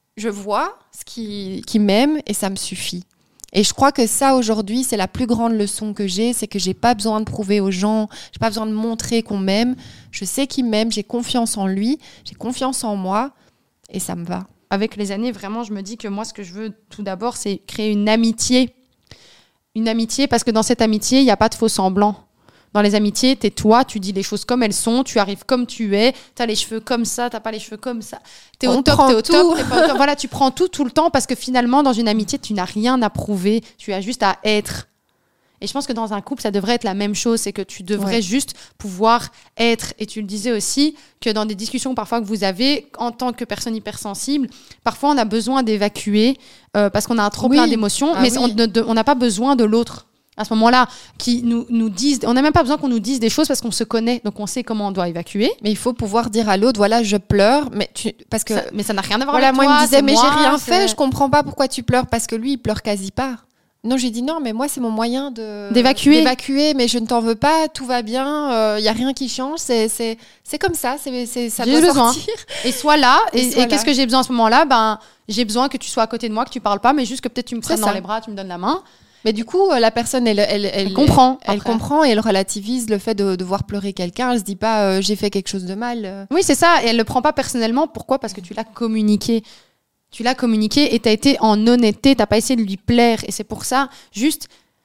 ce qui m'aime et ça me suffit. Et je crois que ça, aujourd'hui, c'est la plus grande leçon que j'ai, c'est que j'ai pas besoin de prouver aux gens, j'ai pas besoin de montrer qu'on m'aime. Je sais qu'il m'aime, j'ai confiance en lui, j'ai confiance en moi et ça me va. Avec les années, vraiment, je me dis que moi, ce que je veux tout d'abord, c'est créer une amitié. Une amitié, parce que dans cette amitié, il n'y a pas de faux semblants. Dans les amitiés, t'es toi, tu dis les choses comme elles sont, tu arrives comme tu es, t'as les cheveux comme ça, t'as pas les cheveux comme ça. T'es au top, t'es pas au top. Voilà, tu prends tout le temps, parce que finalement, dans une amitié, tu n'as rien à prouver, tu as juste à être. Et je pense que dans un couple, ça devrait être la même chose, c'est que tu devrais juste pouvoir être. Et tu le disais aussi, que dans des discussions parfois que vous avez, en tant que personne hypersensible, parfois on a besoin d'évacuer, parce qu'on a un trop plein d'émotions, mais on n'a pas besoin de l'autre. À ce moment-là, qui nous disent, on n'a même pas besoin qu'on nous dise des choses parce qu'on se connaît, donc on sait comment on doit évacuer. Mais il faut pouvoir dire à l'autre, voilà, je pleure, parce que ça n'a rien à voir avec toi. Moi, il me disait, mais j'ai rien fait, je comprends pas pourquoi tu pleures, parce que lui, il pleure quasi pas. Non, j'ai dit non, mais moi, c'est mon moyen d'évacuer, mais je ne t'en veux pas, tout va bien, y a rien qui change, c'est comme ça, ça doit sortir. Et sois là, et qu'est-ce que j'ai besoin à ce moment-là ? Ben, j'ai besoin que tu sois à côté de moi, que tu parles pas, mais juste que peut-être tu me prennes dans les bras, tu me donnes la main. Mais du coup, la personne, elle comprend. Elle comprend et elle relativise le fait de voir pleurer quelqu'un. Elle se dit pas, j'ai fait quelque chose de mal. Oui, c'est ça. Et elle le prend pas personnellement. Pourquoi ? Parce que tu l'as communiqué. Tu l'as communiqué et t'as été en honnêteté. T'as pas essayé de lui plaire. Et c'est pour ça, juste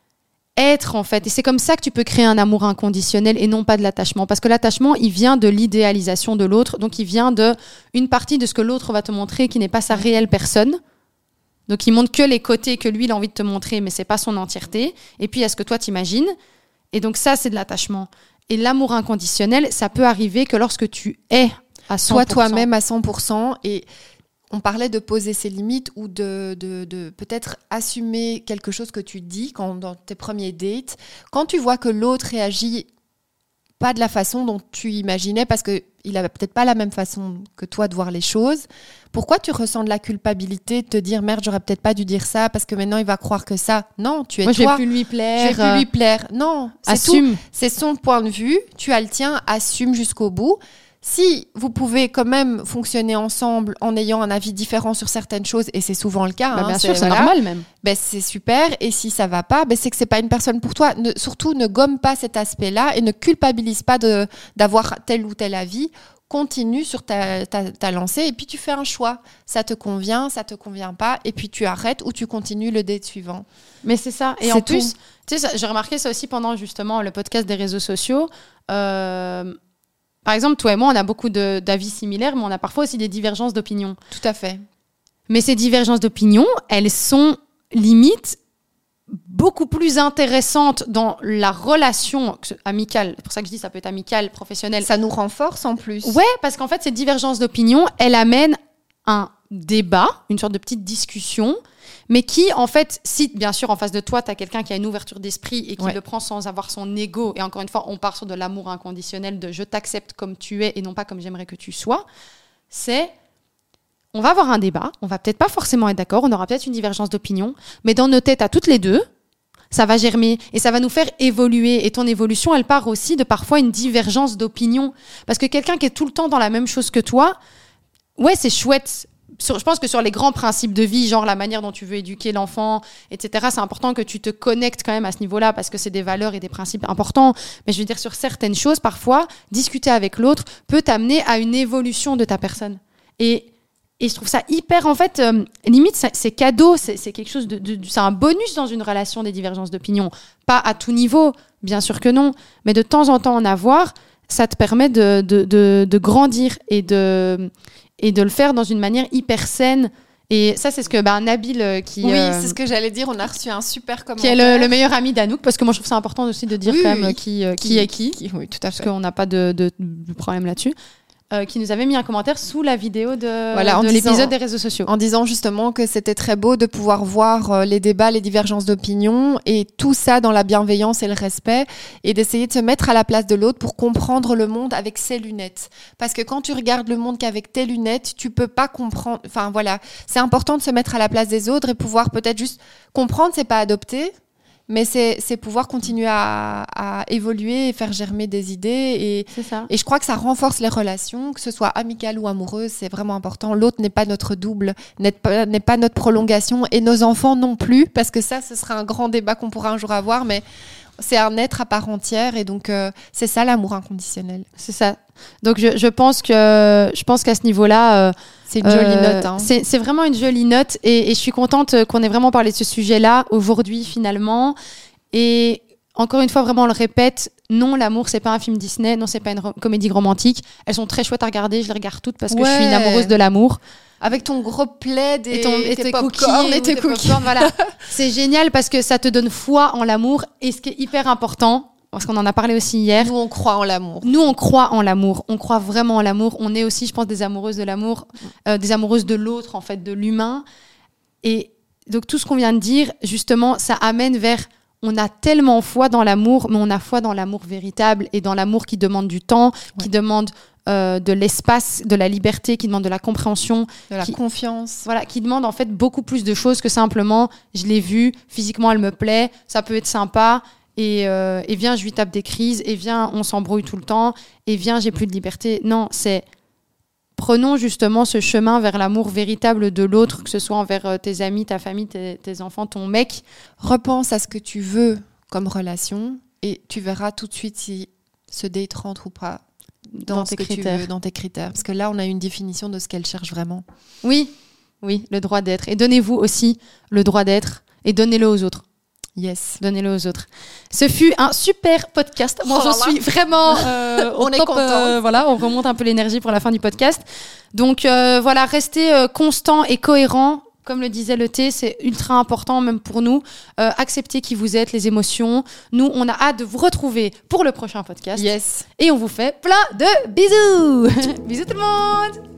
être, en fait. Et c'est comme ça que tu peux créer un amour inconditionnel et non pas de l'attachement. Parce que l'attachement, il vient de l'idéalisation de l'autre. Donc, il vient de une partie de ce que l'autre va te montrer qui n'est pas sa réelle personne. Donc, il montre que les côtés que lui, il a envie de te montrer, mais c'est pas son entièreté. Et puis, il y a ce que toi, t'imagines. Et donc, ça, c'est de l'attachement. Et l'amour inconditionnel, ça peut arriver que lorsque tu es à 100%. Sois toi-même à 100%. Et on parlait de poser ses limites ou de peut-être assumer quelque chose que tu dis dans tes premiers dates. Quand tu vois que l'autre réagit pas de la façon dont tu imaginais, parce qu'il a peut-être pas la même façon que toi de voir les choses, pourquoi tu ressens de la culpabilité de te dire merde, j'aurais peut-être pas dû dire ça parce que maintenant il va croire que ça. Non, tu es moi, toi. Moi, je vais plus lui plaire. Je vais plus lui plaire. Non, c'est assume. Tout. C'est son point de vue. Tu as le tien. Assume jusqu'au bout. Si vous pouvez quand même fonctionner ensemble en ayant un avis différent sur certaines choses, et c'est souvent le cas, bien sûr, c'est normal même. C'est super. Et si ça va pas, c'est que c'est pas une personne pour toi. Surtout, ne gomme pas cet aspect-là et ne culpabilise pas d'avoir tel ou tel avis. Continue sur ta lancée et puis tu fais un choix. Ça te convient, ça te convient pas, et puis tu arrêtes ou tu continues le date suivant. Mais c'est ça. Et en plus, tu sais, j'ai remarqué ça aussi pendant justement le podcast des réseaux sociaux. Par exemple, toi et moi, on a beaucoup d'avis similaires, mais on a parfois aussi des divergences d'opinion. Tout à fait. Mais ces divergences d'opinion, elles sont limite beaucoup plus intéressantes dans la relation amicale. C'est pour ça que je dis ça peut être amical, professionnel. Ça nous renforce en plus. Ouais, parce qu'en fait, ces divergences d'opinion, elles amènent un débat, une sorte de petite discussion, mais qui, en fait, si bien sûr en face de toi, tu as quelqu'un qui a une ouverture d'esprit et qui le prend sans avoir son ego, et encore une fois, on part sur de l'amour inconditionnel, de je t'accepte comme tu es et non pas comme j'aimerais que tu sois, on va avoir un débat, on va peut-être pas forcément être d'accord, on aura peut-être une divergence d'opinion, mais dans nos têtes à toutes les deux, ça va germer et ça va nous faire évoluer. Et ton évolution, elle part aussi de parfois une divergence d'opinion. Parce que quelqu'un qui est tout le temps dans la même chose que toi, ouais, c'est chouette. Je pense que sur les grands principes de vie, genre la manière dont tu veux éduquer l'enfant, etc., c'est important que tu te connectes quand même à ce niveau-là parce que c'est des valeurs et des principes importants. Mais je veux dire, sur certaines choses, parfois, discuter avec l'autre peut t'amener à une évolution de ta personne. Et je trouve ça hyper, en fait, limite, c'est cadeau, c'est quelque chose c'est un bonus dans une relation, des divergences d'opinion. Pas à tout niveau, bien sûr que non, mais de temps en temps en avoir, ça te permet de grandir et de le faire dans une manière hyper saine. Et ça, c'est ce que Nabil qui... Oui, c'est ce que j'allais dire, on a reçu un super commentaire. Qui est le meilleur ami d'Anouk, parce que moi, je trouve ça important aussi de dire quand même qui est qui. Oui, tout à fait. Parce qu'on n'a pas de problème là-dessus. Qui nous avait mis un commentaire sous la vidéo de l'épisode des réseaux sociaux. En disant justement que c'était très beau de pouvoir voir les débats, les divergences d'opinion et tout ça dans la bienveillance et le respect et d'essayer de se mettre à la place de l'autre pour comprendre le monde avec ses lunettes. Parce que quand tu regardes le monde qu'avec tes lunettes, tu peux pas comprendre... Enfin voilà, c'est important de se mettre à la place des autres et pouvoir peut-être juste comprendre, c'est pas adopter. Mais c'est pouvoir continuer à évoluer et faire germer des idées. C'est ça. Et je crois que ça renforce les relations, que ce soit amicales ou amoureuses, c'est vraiment important. L'autre n'est pas notre double, n'est pas notre prolongation, et nos enfants non plus, parce que ça, ce sera un grand débat qu'on pourra un jour avoir, mais c'est un être à part entière, et donc c'est ça l'amour inconditionnel. C'est ça. Donc je pense qu'à ce niveau-là... c'est une jolie note. Hein. C'est vraiment une jolie note et je suis contente qu'on ait vraiment parlé de ce sujet-là aujourd'hui finalement. Et encore une fois, vraiment, on le répète, non, l'amour, c'est pas un film Disney, non, c'est pas une comédie romantique. Elles sont très chouettes à regarder, je les regarde toutes parce que je suis une amoureuse de l'amour. Avec ton gros plaid et tes popcorn et tes cookies. Voilà. C'est génial parce que ça te donne foi en l'amour et ce qui est hyper important, parce qu'on en a parlé aussi hier. Nous, on croit en l'amour. Nous, on croit en l'amour. On croit vraiment en l'amour. On est aussi, je pense, des amoureuses de l'amour, des amoureuses de l'autre, en fait, de l'humain. Et donc, tout ce qu'on vient de dire, justement, ça amène vers... On a tellement foi dans l'amour, mais on a foi dans l'amour véritable et dans l'amour qui demande du temps, qui demande de l'espace, de la liberté, qui demande de la compréhension. De la confiance. Voilà, qui demande en fait beaucoup plus de choses que simplement, je l'ai vue, physiquement, elle me plaît, ça peut être sympa... Et viens, je lui tape des crises, et viens, on s'embrouille tout le temps, et viens, j'ai plus de liberté. Non, c'est prenons justement ce chemin vers l'amour véritable de l'autre, que ce soit envers tes amis, ta famille, tes enfants, ton mec. Repense à ce que tu veux comme relation, et tu verras tout de suite si ce date rentre ou pas dans ce que tu veux, dans tes critères. Parce que là, on a une définition de ce qu'elle cherche vraiment. Oui, le droit d'être. Et donnez-vous aussi le droit d'être, et donnez-le aux autres. Yes. Donnez-le aux autres. Ce fut un super podcast. Moi, j'en suis vraiment on est contents. Voilà, on remonte un peu l'énergie pour la fin du podcast. Donc, voilà, restez constant et cohérent. Comme le disait le thé, c'est ultra important, même pour nous. Acceptez qui vous êtes, les émotions. Nous, on a hâte de vous retrouver pour le prochain podcast. Yes. Et on vous fait plein de bisous. Bisous tout le monde.